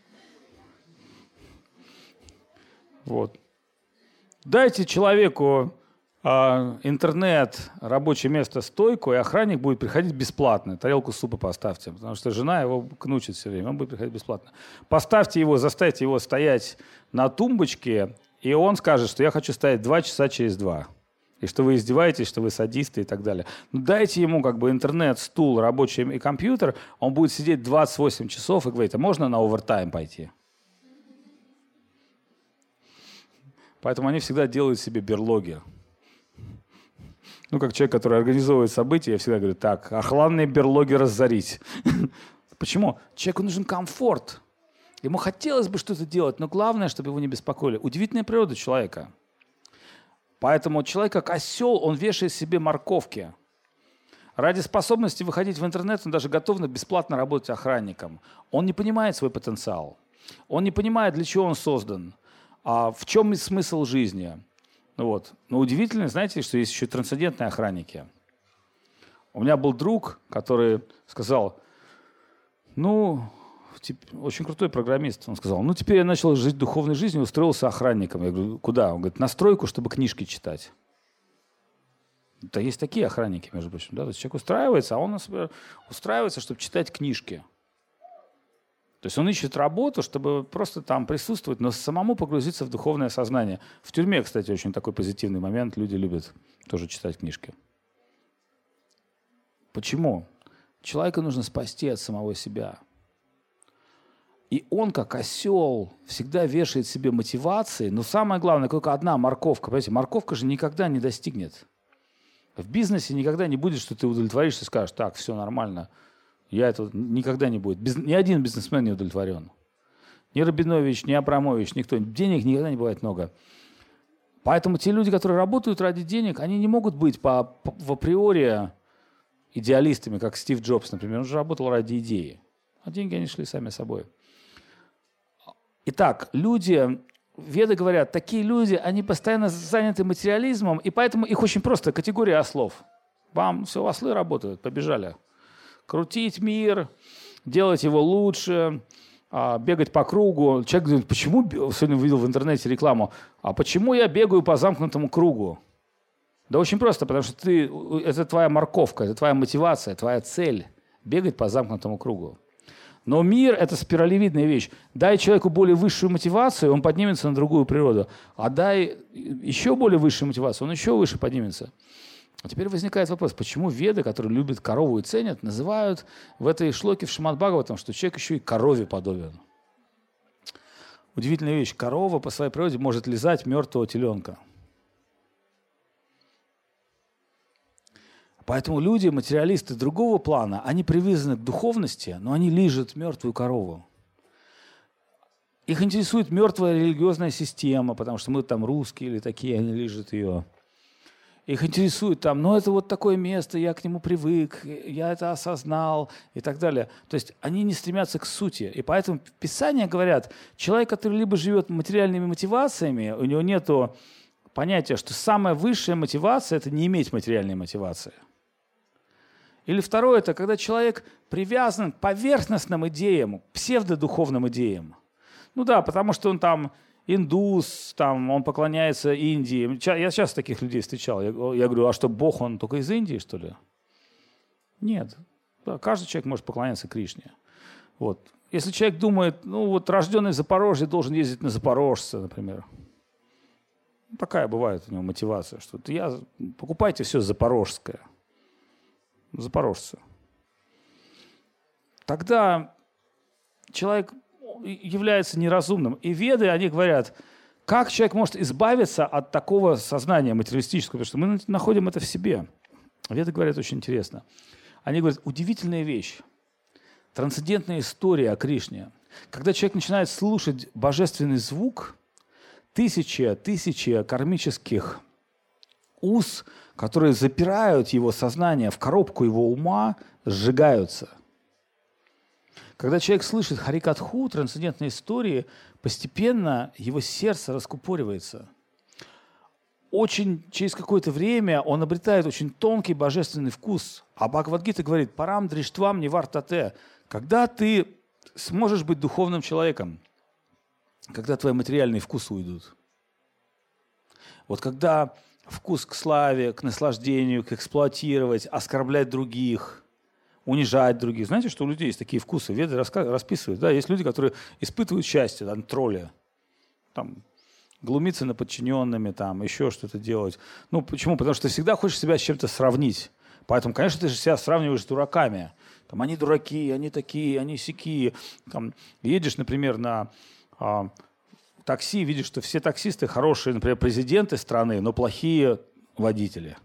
Вот. Дайте человеку э, интернет, рабочее место, стойку, и охранник будет приходить бесплатно. Тарелку супа поставьте, потому что жена его кнучит все время, он будет приходить бесплатно. Поставьте его, заставьте его стоять на тумбочке, и он скажет, что я хочу стоять два часа через два. И что вы издеваетесь, что вы садисты и так далее. Но дайте ему как бы интернет, стул, рабочий и компьютер, он будет сидеть двадцать восемь часов и говорить, а можно на овертайм пойти? Поэтому они всегда делают себе берлоги. Ну, как человек, который организовывает события, я всегда говорю, так, охланные берлоги разорить. Почему? Человеку нужен комфорт. Ему хотелось бы что-то делать, но главное, чтобы его не беспокоили. Удивительная природа человека. Поэтому человек, как осел, он вешает себе морковки. Ради способности выходить в интернет он даже готов на бесплатно работать охранником. Он не понимает свой потенциал. Он не понимает, для чего он создан. А в чем смысл жизни. Ну вот. Но удивительно, знаете, что есть еще трансцендентные охранники. У меня был друг, который сказал, ну, очень крутой программист. Он сказал, ну, теперь я начал жить духовной жизнью, устроился охранником. Я говорю, куда? Он говорит, на стройку, чтобы книжки читать. Да есть такие охранники, между прочим. Да? То есть человек устраивается, а он устраивается, чтобы читать книжки. То есть он ищет работу, чтобы просто там присутствовать, но самому погрузиться в духовное сознание. В тюрьме, кстати, очень такой позитивный момент. Люди любят тоже читать книжки. Почему? Человека нужно спасти от самого себя. И он, как осел, всегда вешает себе мотивации. Но самое главное, только одна морковка. Понимаете, морковка же никогда не достигнет. В бизнесе никогда не будет, что ты удовлетворишься и скажешь, так, все нормально. Я это никогда не будет. Без, ни один бизнесмен не удовлетворен. Ни Рабинович, ни Абрамович, никто. Денег никогда не бывает много. Поэтому те люди, которые работают ради денег, они не могут быть по, по, в априори идеалистами, как Стив Джобс, например. Он же работал ради идеи. А деньги они шли сами собой. Итак, люди... Веды говорят, такие люди, они постоянно заняты материализмом, и поэтому их очень просто категория ослов. Вам все, ослы работают, побежали. Крутить мир, делать его лучше, бегать по кругу. Человек говорит, почему, сегодня увидел в интернете рекламу, а почему я бегаю по замкнутому кругу? Да очень просто, потому что ты, это твоя морковка, это твоя мотивация, твоя цель – бегать по замкнутому кругу. Но мир – это спиралевидная вещь. Дай человеку более высшую мотивацию, он поднимется на другую природу. А дай еще более высшую мотивацию, он еще выше поднимется. А теперь возникает вопрос, почему веды, которые любят корову и ценят, называют в этой шлоке в Шримад Бхагаватам, что человек еще и корове подобен. Удивительная вещь. Корова по своей природе может лизать мертвого теленка. Поэтому люди, материалисты другого плана, они привязаны к духовности, но они лижут мертвую корову. Их интересует мертвая религиозная система, потому что мы там русские или такие, они лижут ее. Их интересует там, ну это вот такое место, я к нему привык, я это осознал и так далее. То есть они не стремятся к сути. И поэтому в Писании говорят, человек, который либо живет материальными мотивациями, у него нет понятия, что самая высшая мотивация – это не иметь материальной мотивации. Или второе – это когда человек привязан к поверхностным идеям, к псевдодуховным идеям. Ну да, потому что он там индус, там, он поклоняется Индии. Я сейчас таких людей встречал. Я, я говорю, а что, Бог, он только из Индии, что ли? Нет. Да, каждый человек может поклоняться Кришне. Вот. Если человек думает, ну вот рожденный в Запорожье должен ездить на Запорожца, например. Такая бывает у него мотивация, что я, покупайте все запорожское. Запорожцы. Тогда человек является неразумным. И веды, они говорят, как человек может избавиться от такого сознания материалистического, потому что мы находим это в себе. Веды говорят очень интересно. Они говорят, удивительная вещь. Трансцендентная история о Кришне. Когда человек начинает слушать божественный звук, тысячи, тысячи кармических уз, которые запирают его сознание в коробку его ума, сжигаются. Когда человек слышит Харикатху, трансцендентной истории, постепенно его сердце раскупоривается. Очень, через какое-то время он обретает очень тонкий божественный вкус. А Бхагавад-гита говорит, парам дриштвам нивартате. Когда ты сможешь быть духовным человеком, когда твои материальные вкусы уйдут. Вот когда вкус к славе, к наслаждению, к эксплуатировать, оскорблять других, унижать других. Знаете, что у людей есть такие вкусы? Веды расписывают. Да? Есть люди, которые испытывают счастье, там, тролли. Там, глумиться над подчиненными, там, еще что-то делать. Ну, почему? Потому что ты всегда хочешь себя с чем-то сравнить. Поэтому, конечно, ты же себя сравниваешь с дураками. Там, они дураки, они такие, они сякие. Там, едешь, например, на а, такси, видишь, что все таксисты хорошие, например, президенты страны, но плохие водители.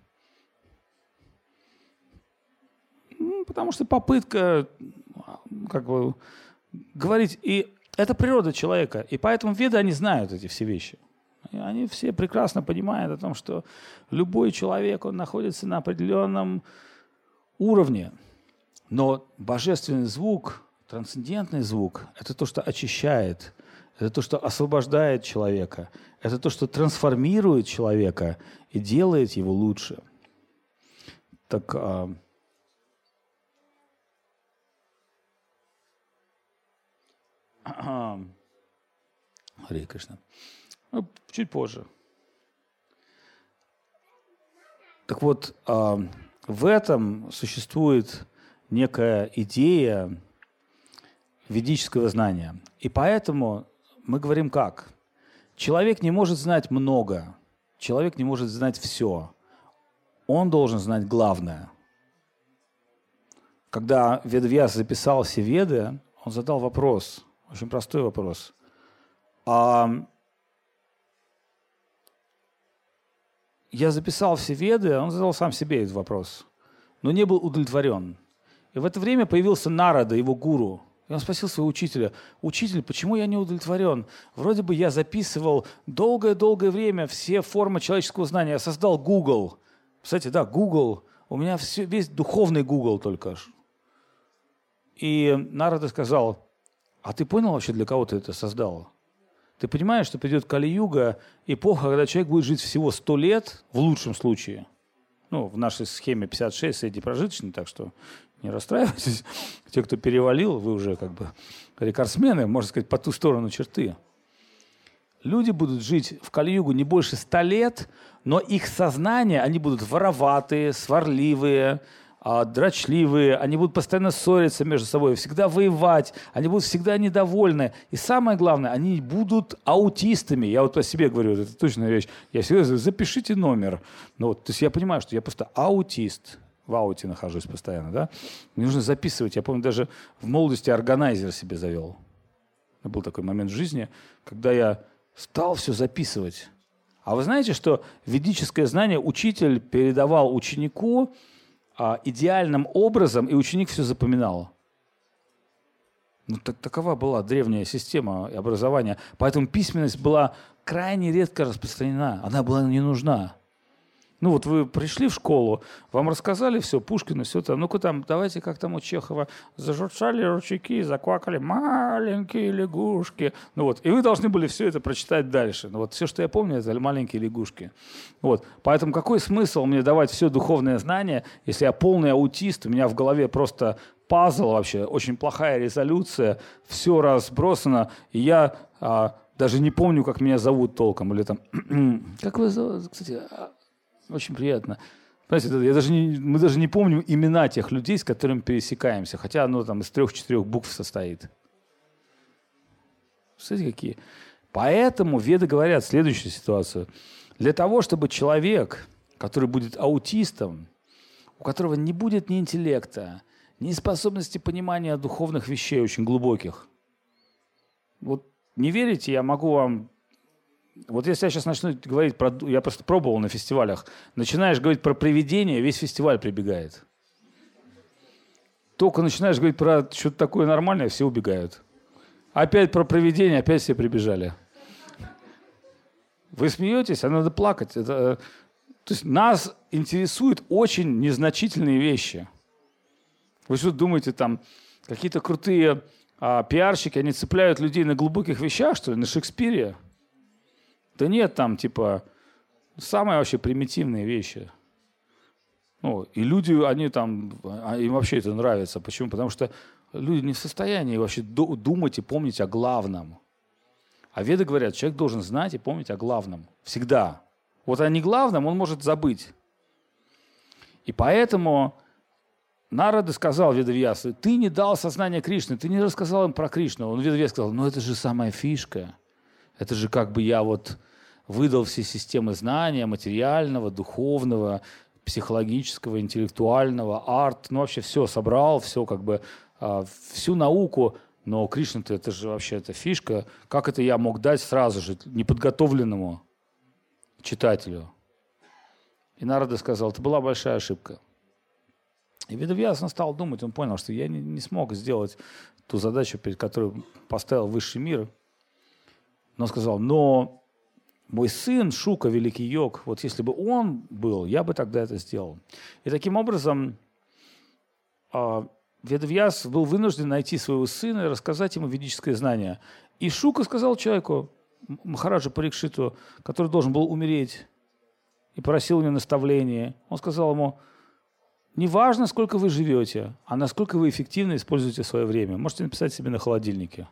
Ну, потому что попытка как бы говорить... И это природа человека. И поэтому веды, они знают эти все вещи. И они все прекрасно понимают о том, что любой человек, он находится на определенном уровне. Но божественный звук, трансцендентный звук – это то, что очищает, это то, что освобождает человека, это то, что трансформирует человека и делает его лучше. Так, а... Харе Кришна. Ну, чуть позже. Так вот, а, в этом существует некая идея ведического знания. И поэтому мы говорим как? Человек не может знать много, человек не может знать все. Он должен знать главное. Когда Ведавьяса записал все Веды, он задал вопрос, очень простой вопрос. А я записал все Веды, он задал сам себе этот вопрос, но не был удовлетворен. И в это время появился Нарада, его гуру. И он спросил своего учителя: «Учитель, почему я не удовлетворен? Вроде бы я записывал долгое-долгое время все формы человеческого знания. Я создал Google». Кстати, да, Google. У меня все, весь духовный Google только. И Нарада сказал: «А ты понял вообще, для кого ты это создал? Ты понимаешь, что придет Кали-юга, эпоха, когда человек будет жить всего сто лет, в лучшем случае. Ну, в нашей схеме пятьдесят шесть среди прожиточных, так что не расстраивайтесь. Те, кто перевалил, вы уже как бы рекордсмены, можно сказать, по ту сторону черты. Люди будут жить в Кали-югу не больше ста лет, но их сознание, они будут вороватые, сварливые, дрочливые, они будут постоянно ссориться между собой, всегда воевать, они будут всегда недовольны. И самое главное, они будут аутистами. Я вот по себе говорю, это точная вещь. Я всегда говорю: запишите номер. Ну, вот, то есть я понимаю, что я просто аутист. В ауте нахожусь постоянно, да? Мне нужно записывать. Я помню, даже в молодости органайзер себе завел. Был такой момент в жизни, когда я стал все записывать. А вы знаете, что ведическое знание учитель передавал ученику идеальным образом, и ученик все запоминал. Ну, так, такова была древняя система образования. Поэтому письменность была крайне редко распространена. Она была не нужна. Ну вот вы пришли в школу, вам рассказали все, Пушкина, все там. Ну-ка там, давайте, как там у Чехова. Зажурчали ручейки, заквакали маленькие лягушки. Ну вот, и вы должны были все это прочитать дальше. Ну вот, все, что я помню, это маленькие лягушки. Вот, поэтому какой смысл мне давать все духовное знание, если я полный аутист, у меня в голове просто пазл вообще, очень плохая резолюция, все разбросано, и я а, даже не помню, как меня зовут толком. Или там, как вы зовут, кстати... Очень приятно. Понимаете, я даже не, мы даже не помним имена тех людей, с которыми пересекаемся, хотя оно там из трех-четырех букв состоит. Смотрите, какие. Поэтому Веды говорят следующую ситуацию. Для того, чтобы человек, который будет аутистом, у которого не будет ни интеллекта, ни способности понимания духовных вещей очень глубоких. Вот не верите, я могу вам... Вот если я сейчас начну говорить про... Я просто пробовал на фестивалях. Начинаешь говорить про привидения, весь фестиваль прибегает. Только начинаешь говорить про что-то такое нормальное, все убегают. Опять про привидения, опять все прибежали. Вы смеетесь, а надо плакать. Это... То есть нас интересуют очень незначительные вещи. Вы что думаете, там какие-то крутые а, пиарщики, они цепляют людей на глубоких вещах, что ли, на Шекспире? Да нет, там, типа, самые вообще примитивные вещи. Ну, и люди, они там, им вообще это нравится. Почему? Потому что люди не в состоянии вообще думать и помнить о главном. А Веды говорят, человек должен знать и помнить о главном. Всегда. Вот о неглавном он может забыть. И поэтому Нарада сказал Ведавьясе: ты не дал сознание Кришны, ты не рассказал им про Кришну. Он Ведавьясе сказал: ну это же самая фишка. Это же как бы я вот выдал все системы знания материального, духовного, психологического, интеллектуального, арт, ну вообще все собрал, все как бы, э, всю науку, но Кришна-то это же вообще это фишка. Как это я мог дать сразу же неподготовленному читателю? И Нарада сказал: это была большая ошибка. И Ведавьяса стал думать, он понял, что я не, не смог сделать ту задачу, перед которой поставил высший мир. Но он сказал: но мой сын Шука, великий йог, вот если бы он был, я бы тогда это сделал. И таким образом а, Ведавьяс был вынужден найти своего сына и рассказать ему ведическое знание. И Шука сказал человеку, Махараджа Парикшиту, который должен был умереть, и просил у него наставления. Он сказал ему: не важно, сколько вы живете, а насколько вы эффективно используете свое время. Можете написать себе на холодильнике.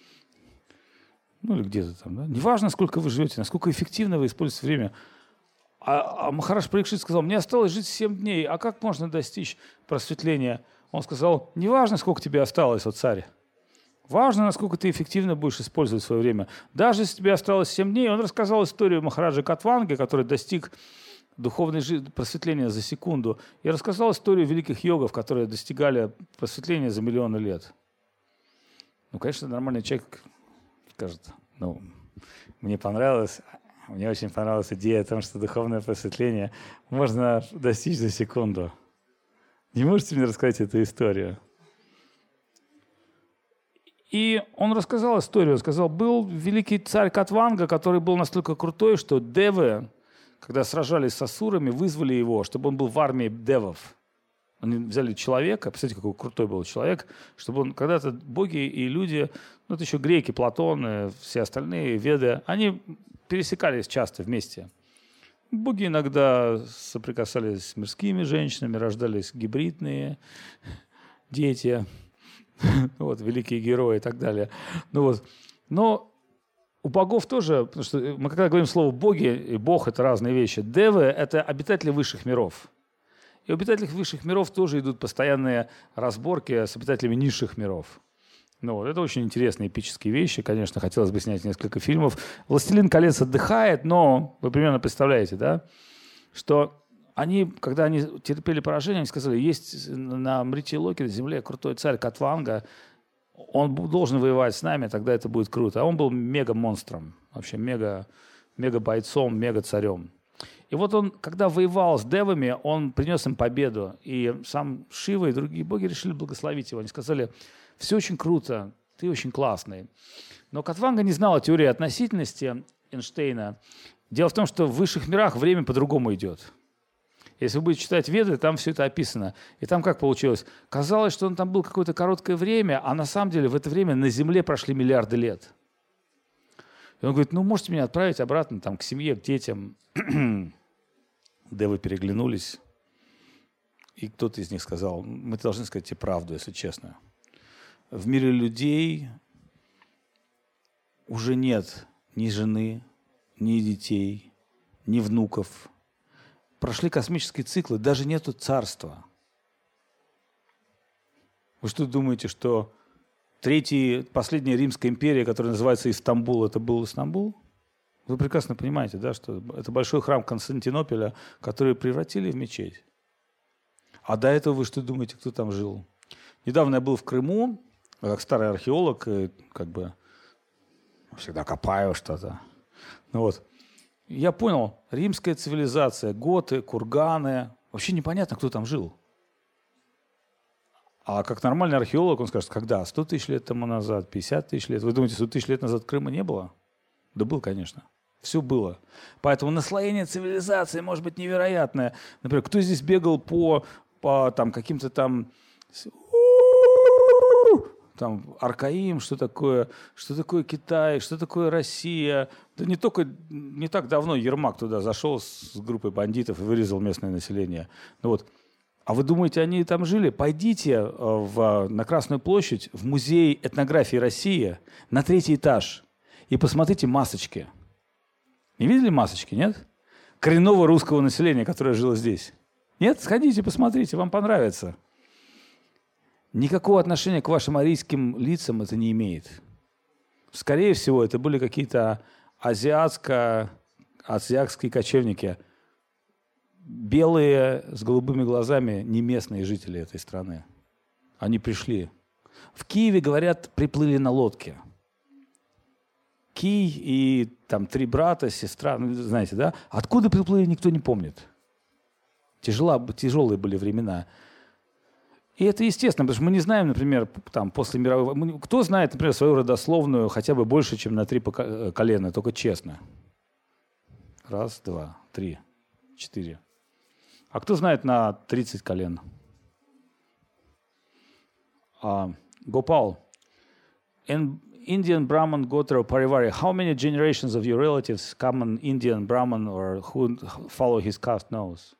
Ну или где-то там. Да? Не важно, сколько вы живете, насколько эффективно вы используете время. А, а Махарадж Парикшит сказал: мне осталось жить семь дней, а как можно достичь просветления? Он сказал: не важно, сколько тебе осталось, о царь. Важно, насколько ты эффективно будешь использовать свое время. Даже если тебе осталось семь дней, он рассказал историю Махараджа Катванги, который достиг духовной жизни, просветления за секунду, и рассказал историю великих йогов, которые достигали просветления за миллионы лет. Ну, конечно, нормальный человек скажет: ну, мне понравилось, мне очень понравилась идея о том, что духовное просветление можно достичь за секунду. Не можете мне рассказать эту историю? И он рассказал историю. Сказал: был великий царь Катванга, который был настолько крутой, что девы, когда сражались с асурами, вызвали его, чтобы он был в армии девов. Они взяли человека, представляете, какой крутой был человек, чтобы он когда-то боги и люди, ну это еще греки, Платон, и все остальные, Веды, они пересекались часто вместе. Боги иногда соприкасались с мирскими женщинами, рождались гибридные дети. Вот, великие герои и так далее. Ну, вот. Но у богов тоже, потому что мы когда говорим слово «боги», и «бог» — это разные вещи. Девы — это обитатели высших миров. И у обитателей высших миров тоже идут постоянные разборки с обитателями низших миров. Ну, вот, это очень интересные эпические вещи. Конечно, хотелось бы снять несколько фильмов. «Властелин колец» отдыхает, но вы примерно представляете, да, что они, когда они терпели поражение, они сказали: есть на Мрите Локе, на земле, крутой царь Катванга, он должен воевать с нами, тогда это будет круто. А он был мега-монстром, вообще мега, мега-бойцом, мега-царем. И вот он, когда воевал с девами, он принес им победу. И сам Шива и другие боги решили благословить его. Они сказали: все очень круто, ты очень классный. Но Катванга не знала теории относительности Эйнштейна. Дело в том, что в высших мирах время по-другому идет. Если вы будете читать Веды, там все это описано. И там как получилось? Казалось, что он там был какое-то короткое время, а на самом деле в это время на Земле прошли миллиарды лет. И он говорит: ну, можете меня отправить обратно там, к семье, к детям. Девы переглянулись. И кто-то из них сказал: мы должны сказать тебе правду, если честно. В мире людей уже нет ни жены, ни детей, ни внуков. Прошли космические циклы, даже нету царства. Вы что думаете, что третья, последняя Римская империя, которая называется Истамбул, это был Истамбул? Вы прекрасно понимаете, да, что это большой храм Константинополя, который превратили в мечеть. А до этого вы что думаете, кто там жил? Недавно я был в Крыму, как старый археолог, как бы всегда копаю что-то. Ну вот. Я понял, римская цивилизация, готы, курганы, вообще непонятно, кто там жил. А как нормальный археолог, он скажет: когда? сто тысяч лет тому назад, пятьдесят тысяч лет. Вы думаете, сто тысяч лет назад Крыма не было? Да был, конечно. Все было. Поэтому наслоение цивилизации может быть невероятное. Например, кто здесь бегал по, по там, каким-то там... Там Аркаим, что такое, что такое Китай, что такое Россия. Да не только, не так давно Ермак туда зашел с группой бандитов и вырезал местное население. Ну вот. А вы думаете, они там жили? Пойдите в, на Красную площадь, в музей этнографии России, на третий этаж, и посмотрите масочки. Не видели масочки, нет? Коренного русского населения, которое жило здесь. Нет? Сходите, посмотрите, вам понравится. Никакого отношения к вашим арийским лицам это не имеет. Скорее всего, это были какие-то азиатско, азиатские кочевники, белые, с голубыми глазами, не местные жители этой страны. Они пришли. В Киеве, говорят, приплыли на лодке. Кий и там три брата, сестра, ну, знаете, да? Откуда приплыли, никто не помнит. Тяжело, тяжелые были времена. И это естественно, потому что мы не знаем, например, там, после мировой... Кто знает, например, свою родословную хотя бы больше, чем на три колена, только честно? Раз, два, три, четыре. А кто знает на тридцать колен? Uh, Gopal, in Indian Brahman Gotra Parivari, how many generations of your relatives common Indian Brahman or who follow his caste knows?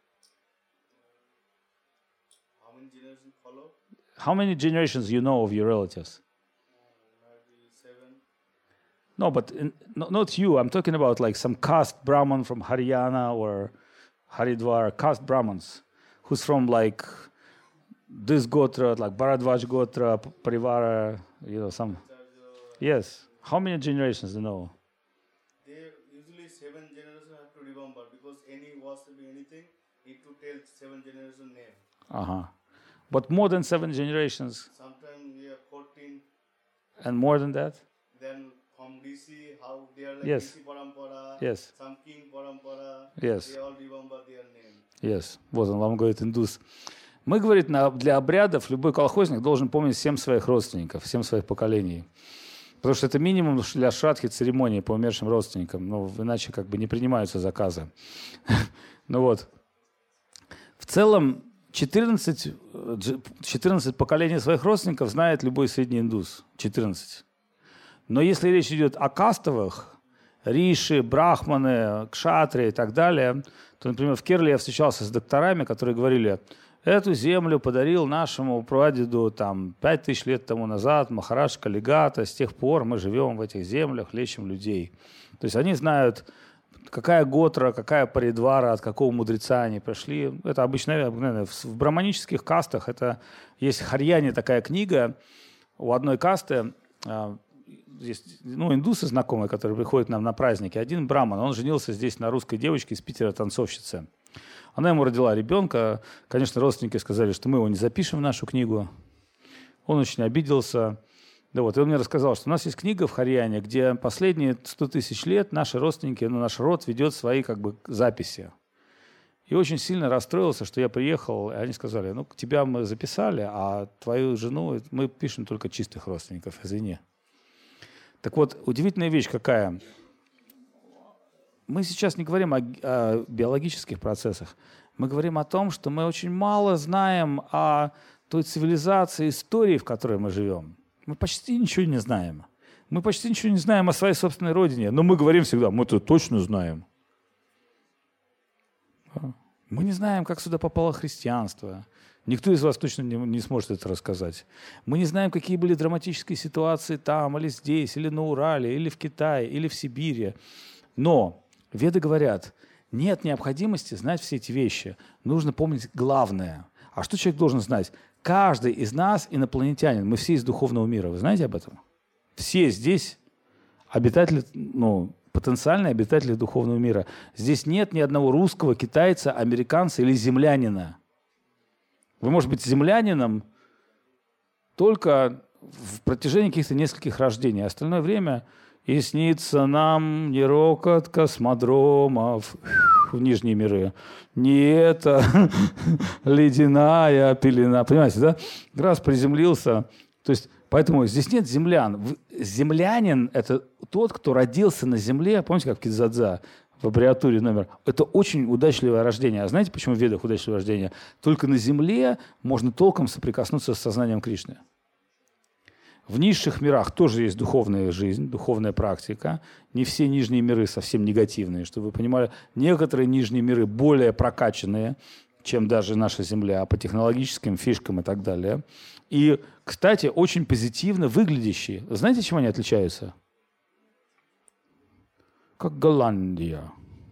How many generations follow? How many generations you know of your relatives? Uh, maybe seven. No, but in, no, not you. I'm talking about like some caste Brahman from Haryana or Haridwar, caste Brahmans, who's from like this Gotra, like Bharadwaj Gotra, Parivara, you know, some. Yes. How many generations do you know? They usually seven generations have to remember because any was to be anything, need to tell seven generation name. Uh-huh. But more than seven generations. Sometimes we have fourteen. And more than that? Then from Rishi, how they are like Yes. Rishi Parampara, Yes. some King Parampara, Yes. they all remember their name. Yes. Вот он вам говорит, индус. Мы, говорит, на, для обрядов любой колхозник должен помнить всем своих родственников, всем своих поколений. Потому что это минимум для шрадхи церемонии по умершим родственникам. Ну, иначе как бы не принимаются заказы. Ну вот. В целом четырнадцать, четырнадцать поколений своих родственников знает любой средний индус. четырнадцать. Но если речь идет о кастовых, риши, брахманы, кшатри и так далее, то, например, в Керале я встречался с докторами, которые говорили, эту землю подарил нашему прадеду там пять тысяч лет тому назад Махарадж Калигата, с тех пор мы живем в этих землях, лечим людей. То есть они знают, какая готра, какая паридвара, от какого мудреца они пришли. Это обычно, обычно в браманических кастах, это есть в Харьяне такая книга, у одной касты есть, ну, индусы знакомые, которые приходят нам на праздники. Один браман, он женился здесь на русской девочке из Питера, танцовщице. Она ему родила ребенка. Конечно, родственники сказали, что мы его не запишем в нашу книгу. Он очень обиделся. Да вот, и он мне рассказал, что у нас есть книга в Харьяне, где последние сто тысяч лет наши родственники, ну, наш род ведет свои как бы записи. И очень сильно расстроился, что я приехал, и они сказали, ну, тебя мы записали, а твою жену мы пишем только чистых родственников, извини. Так вот, удивительная вещь какая. Мы сейчас не говорим о, о биологических процессах. Мы говорим о том, что мы очень мало знаем о той цивилизации, истории, в которой мы живем. Мы почти ничего не знаем. Мы почти ничего не знаем о своей собственной родине. Но мы говорим всегда, мы-то точно знаем. Мы не знаем, как сюда попало христианство. Никто из вас точно не, не сможет это рассказать. Мы не знаем, какие были драматические ситуации там, или здесь, или на Урале, или в Китае, или в Сибири. Но веды говорят, нет необходимости знать все эти вещи. Нужно помнить главное. А что человек должен знать? Каждый из нас инопланетянин. Мы все из духовного мира. Вы знаете об этом? Все здесь обитатели, ну, потенциальные обитатели духовного мира. Здесь нет ни одного русского, китайца, американца или землянина. Вы можете быть землянином только в протяжении каких-то нескольких рождений. Остальное время и снится нам не рокот космодромов в нижние миры, не это ледяная пелена. Понимаете, да? Раз приземлился. То есть, поэтому здесь нет землян. Землянин – это тот, кто родился на земле. Помните, как в Кидзадза? В аббревиатуре номер. Это очень удачливое рождение. А знаете, почему в ведах удачливое рождение? Только на земле можно толком соприкоснуться с сознанием Кришны. В низших мирах тоже есть духовная жизнь, духовная практика. Не все нижние миры совсем негативные, чтобы вы понимали. Некоторые нижние миры более прокачанные, чем даже наша Земля, по технологическим фишкам и так далее. И, кстати, очень позитивно выглядящие. Знаете, чем они отличаются? Как Голландия.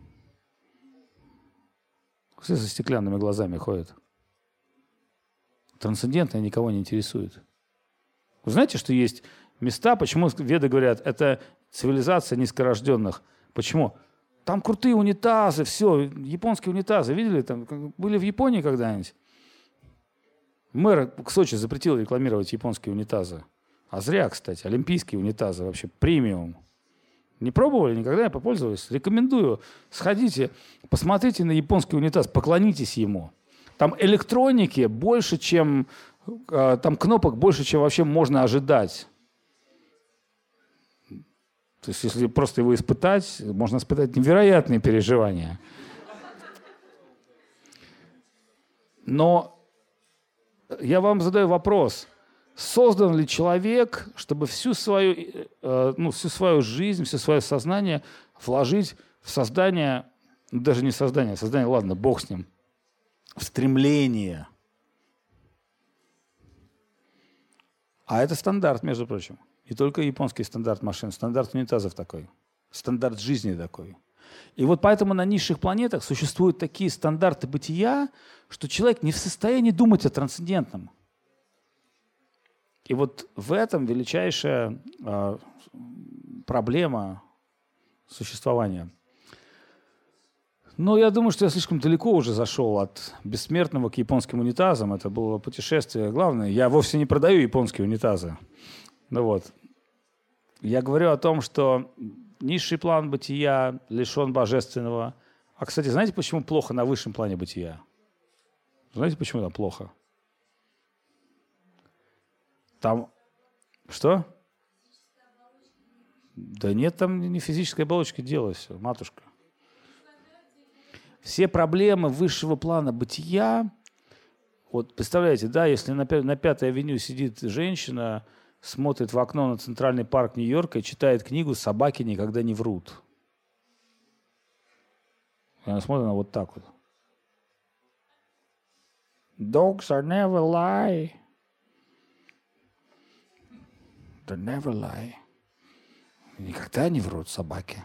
Все со стеклянными глазами ходят. Трансцендентное никого не интересует. Вы знаете, что есть места, почему веды говорят, это цивилизация низкорожденных? Почему? Там крутые унитазы, все, японские унитазы. Видели? Там, были в Японии когда-нибудь? Мэр Сочи запретил рекламировать японские унитазы. А зря, кстати. Олимпийские унитазы вообще премиум. Не пробовали никогда, я попользовался. Рекомендую. Сходите, посмотрите на японский унитаз, поклонитесь ему. Там электроники больше, чем... Там кнопок больше, чем вообще можно ожидать. То есть, если просто его испытать, можно испытать невероятные переживания. Но я вам задаю вопрос. Создан ли человек, чтобы всю свою, э, ну, всю свою жизнь, все свое сознание вложить в создание, ну, даже не создание, создание, ладно, Бог с ним, в стремление. А это стандарт, между прочим. Не только японский стандарт машин, стандарт унитазов такой, стандарт жизни такой. И вот поэтому на низших планетах существуют такие стандарты бытия, что человек не в состоянии думать о трансцендентном. И вот в этом величайшая э, проблема существования. Но я думаю, что я слишком далеко уже зашел от бессмертного к японским унитазам. Это было путешествие главное. Я вовсе не продаю японские унитазы. Ну вот. Я говорю о том, что низший план бытия лишен божественного. А, кстати, знаете, почему плохо на высшем плане бытия? Знаете, почему там плохо? Там... Что? Да нет, там не физической оболочки дело все, матушка. Все проблемы высшего плана бытия, вот представляете, да, если на, на Пятой авеню сидит женщина, смотрит в окно на Центральный парк Нью-Йорка и читает книгу «Собаки никогда не врут». И она смотрит, она вот так вот. Dogs are never lie. They never lie. Никогда не врут собаки.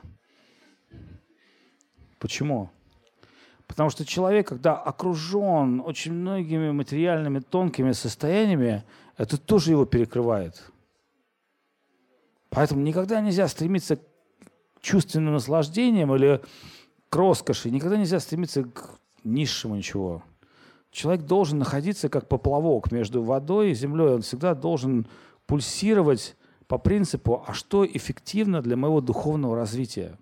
Почему? Потому что человек, когда окружен очень многими материальными тонкими состояниями, это тоже его перекрывает. Поэтому никогда нельзя стремиться к чувственным наслаждениям или к роскоши. Никогда нельзя стремиться к низшему ничего. Человек должен находиться как поплавок между водой и землей. Он всегда должен пульсировать по принципу, а что эффективно для моего духовного развития.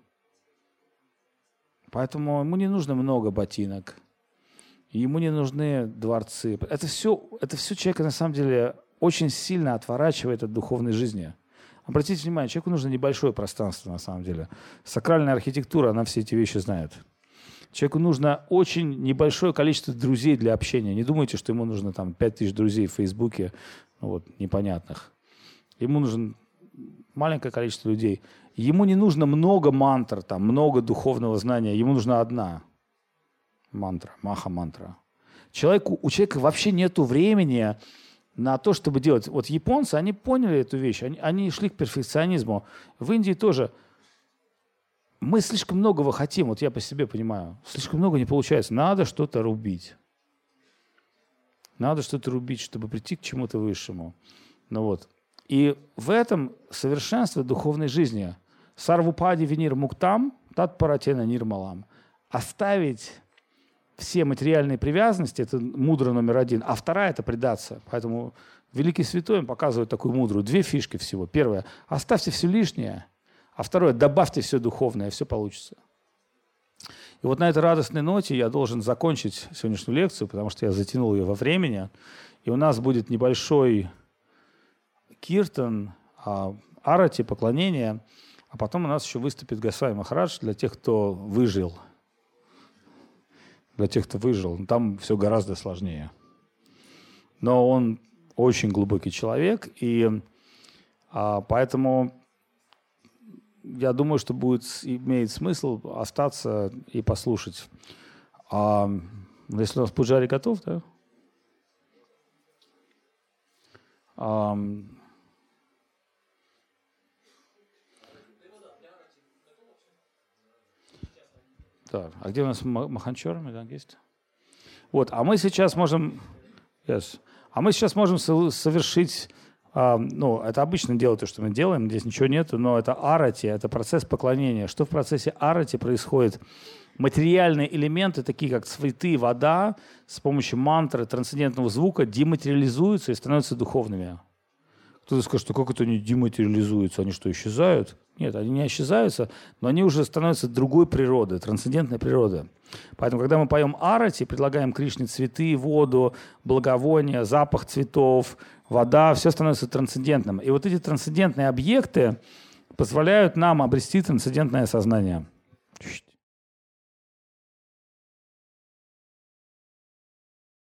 Поэтому ему не нужно много ботинок, ему не нужны дворцы. Это все, это все человека на самом деле очень сильно отворачивает от духовной жизни. Обратите внимание, человеку нужно небольшое пространство на самом деле. Сакральная архитектура, она все эти вещи знает. Человеку нужно очень небольшое количество друзей для общения. Не думайте, что ему нужно там пять тысяч друзей в Фейсбуке, ну, вот, непонятных. Ему нужно маленькое количество людей. Ему не нужно много мантр, там, много духовного знания. Ему нужна одна мантра, маха-мантра. Человеку, у человека вообще нет времени на то, чтобы делать. Вот японцы, они поняли эту вещь. Они, они шли к перфекционизму. В Индии тоже. Мы слишком многого хотим. Вот я по себе понимаю. Слишком много не получается. Надо что-то рубить. Надо что-то рубить, чтобы прийти к чему-то высшему. Ну вот. И в этом совершенство духовной жизни. Сарвупади винир муктам, тат паратена нирмалам. Оставить все материальные привязанности, это мудро номер один, а вторая – это предаться. Поэтому Великий Святой им показывает такую мудрую. Две фишки всего. Первое – оставьте все лишнее, а второе – добавьте все духовное, и все получится. И вот на этой радостной ноте я должен закончить сегодняшнюю лекцию, потому что я затянул ее во времени. И у нас будет небольшой киртан, арати, поклонение, а потом у нас еще выступит Госвами Махарадж для тех, кто выжил. Для тех, кто выжил. Там все гораздо сложнее. Но он очень глубокий человек, и а, поэтому я думаю, что будет, имеет смысл остаться и послушать. А, если у нас пуджари готов, да? А, да. А где у нас Маханчорами, да, есть? Вот, а мы сейчас можем, yes. а мы сейчас можем совершить, а, ну, это обычно дело, то, что мы делаем, здесь ничего нету, но это арати, это процесс поклонения. Что в процессе арати происходит? Материальные элементы, такие как цветы, вода, с помощью мантры, трансцендентного звука дематериализуются и становятся духовными. Кто-то скажет, что как это они дематериализуются? Они что, исчезают? Нет, они не исчезаются, но они уже становятся другой природы, трансцендентной природы. Поэтому, когда мы поем арати, предлагаем Кришне цветы, воду, благовония, запах цветов, вода, все становится трансцендентным. И вот эти трансцендентные объекты позволяют нам обрести трансцендентное сознание.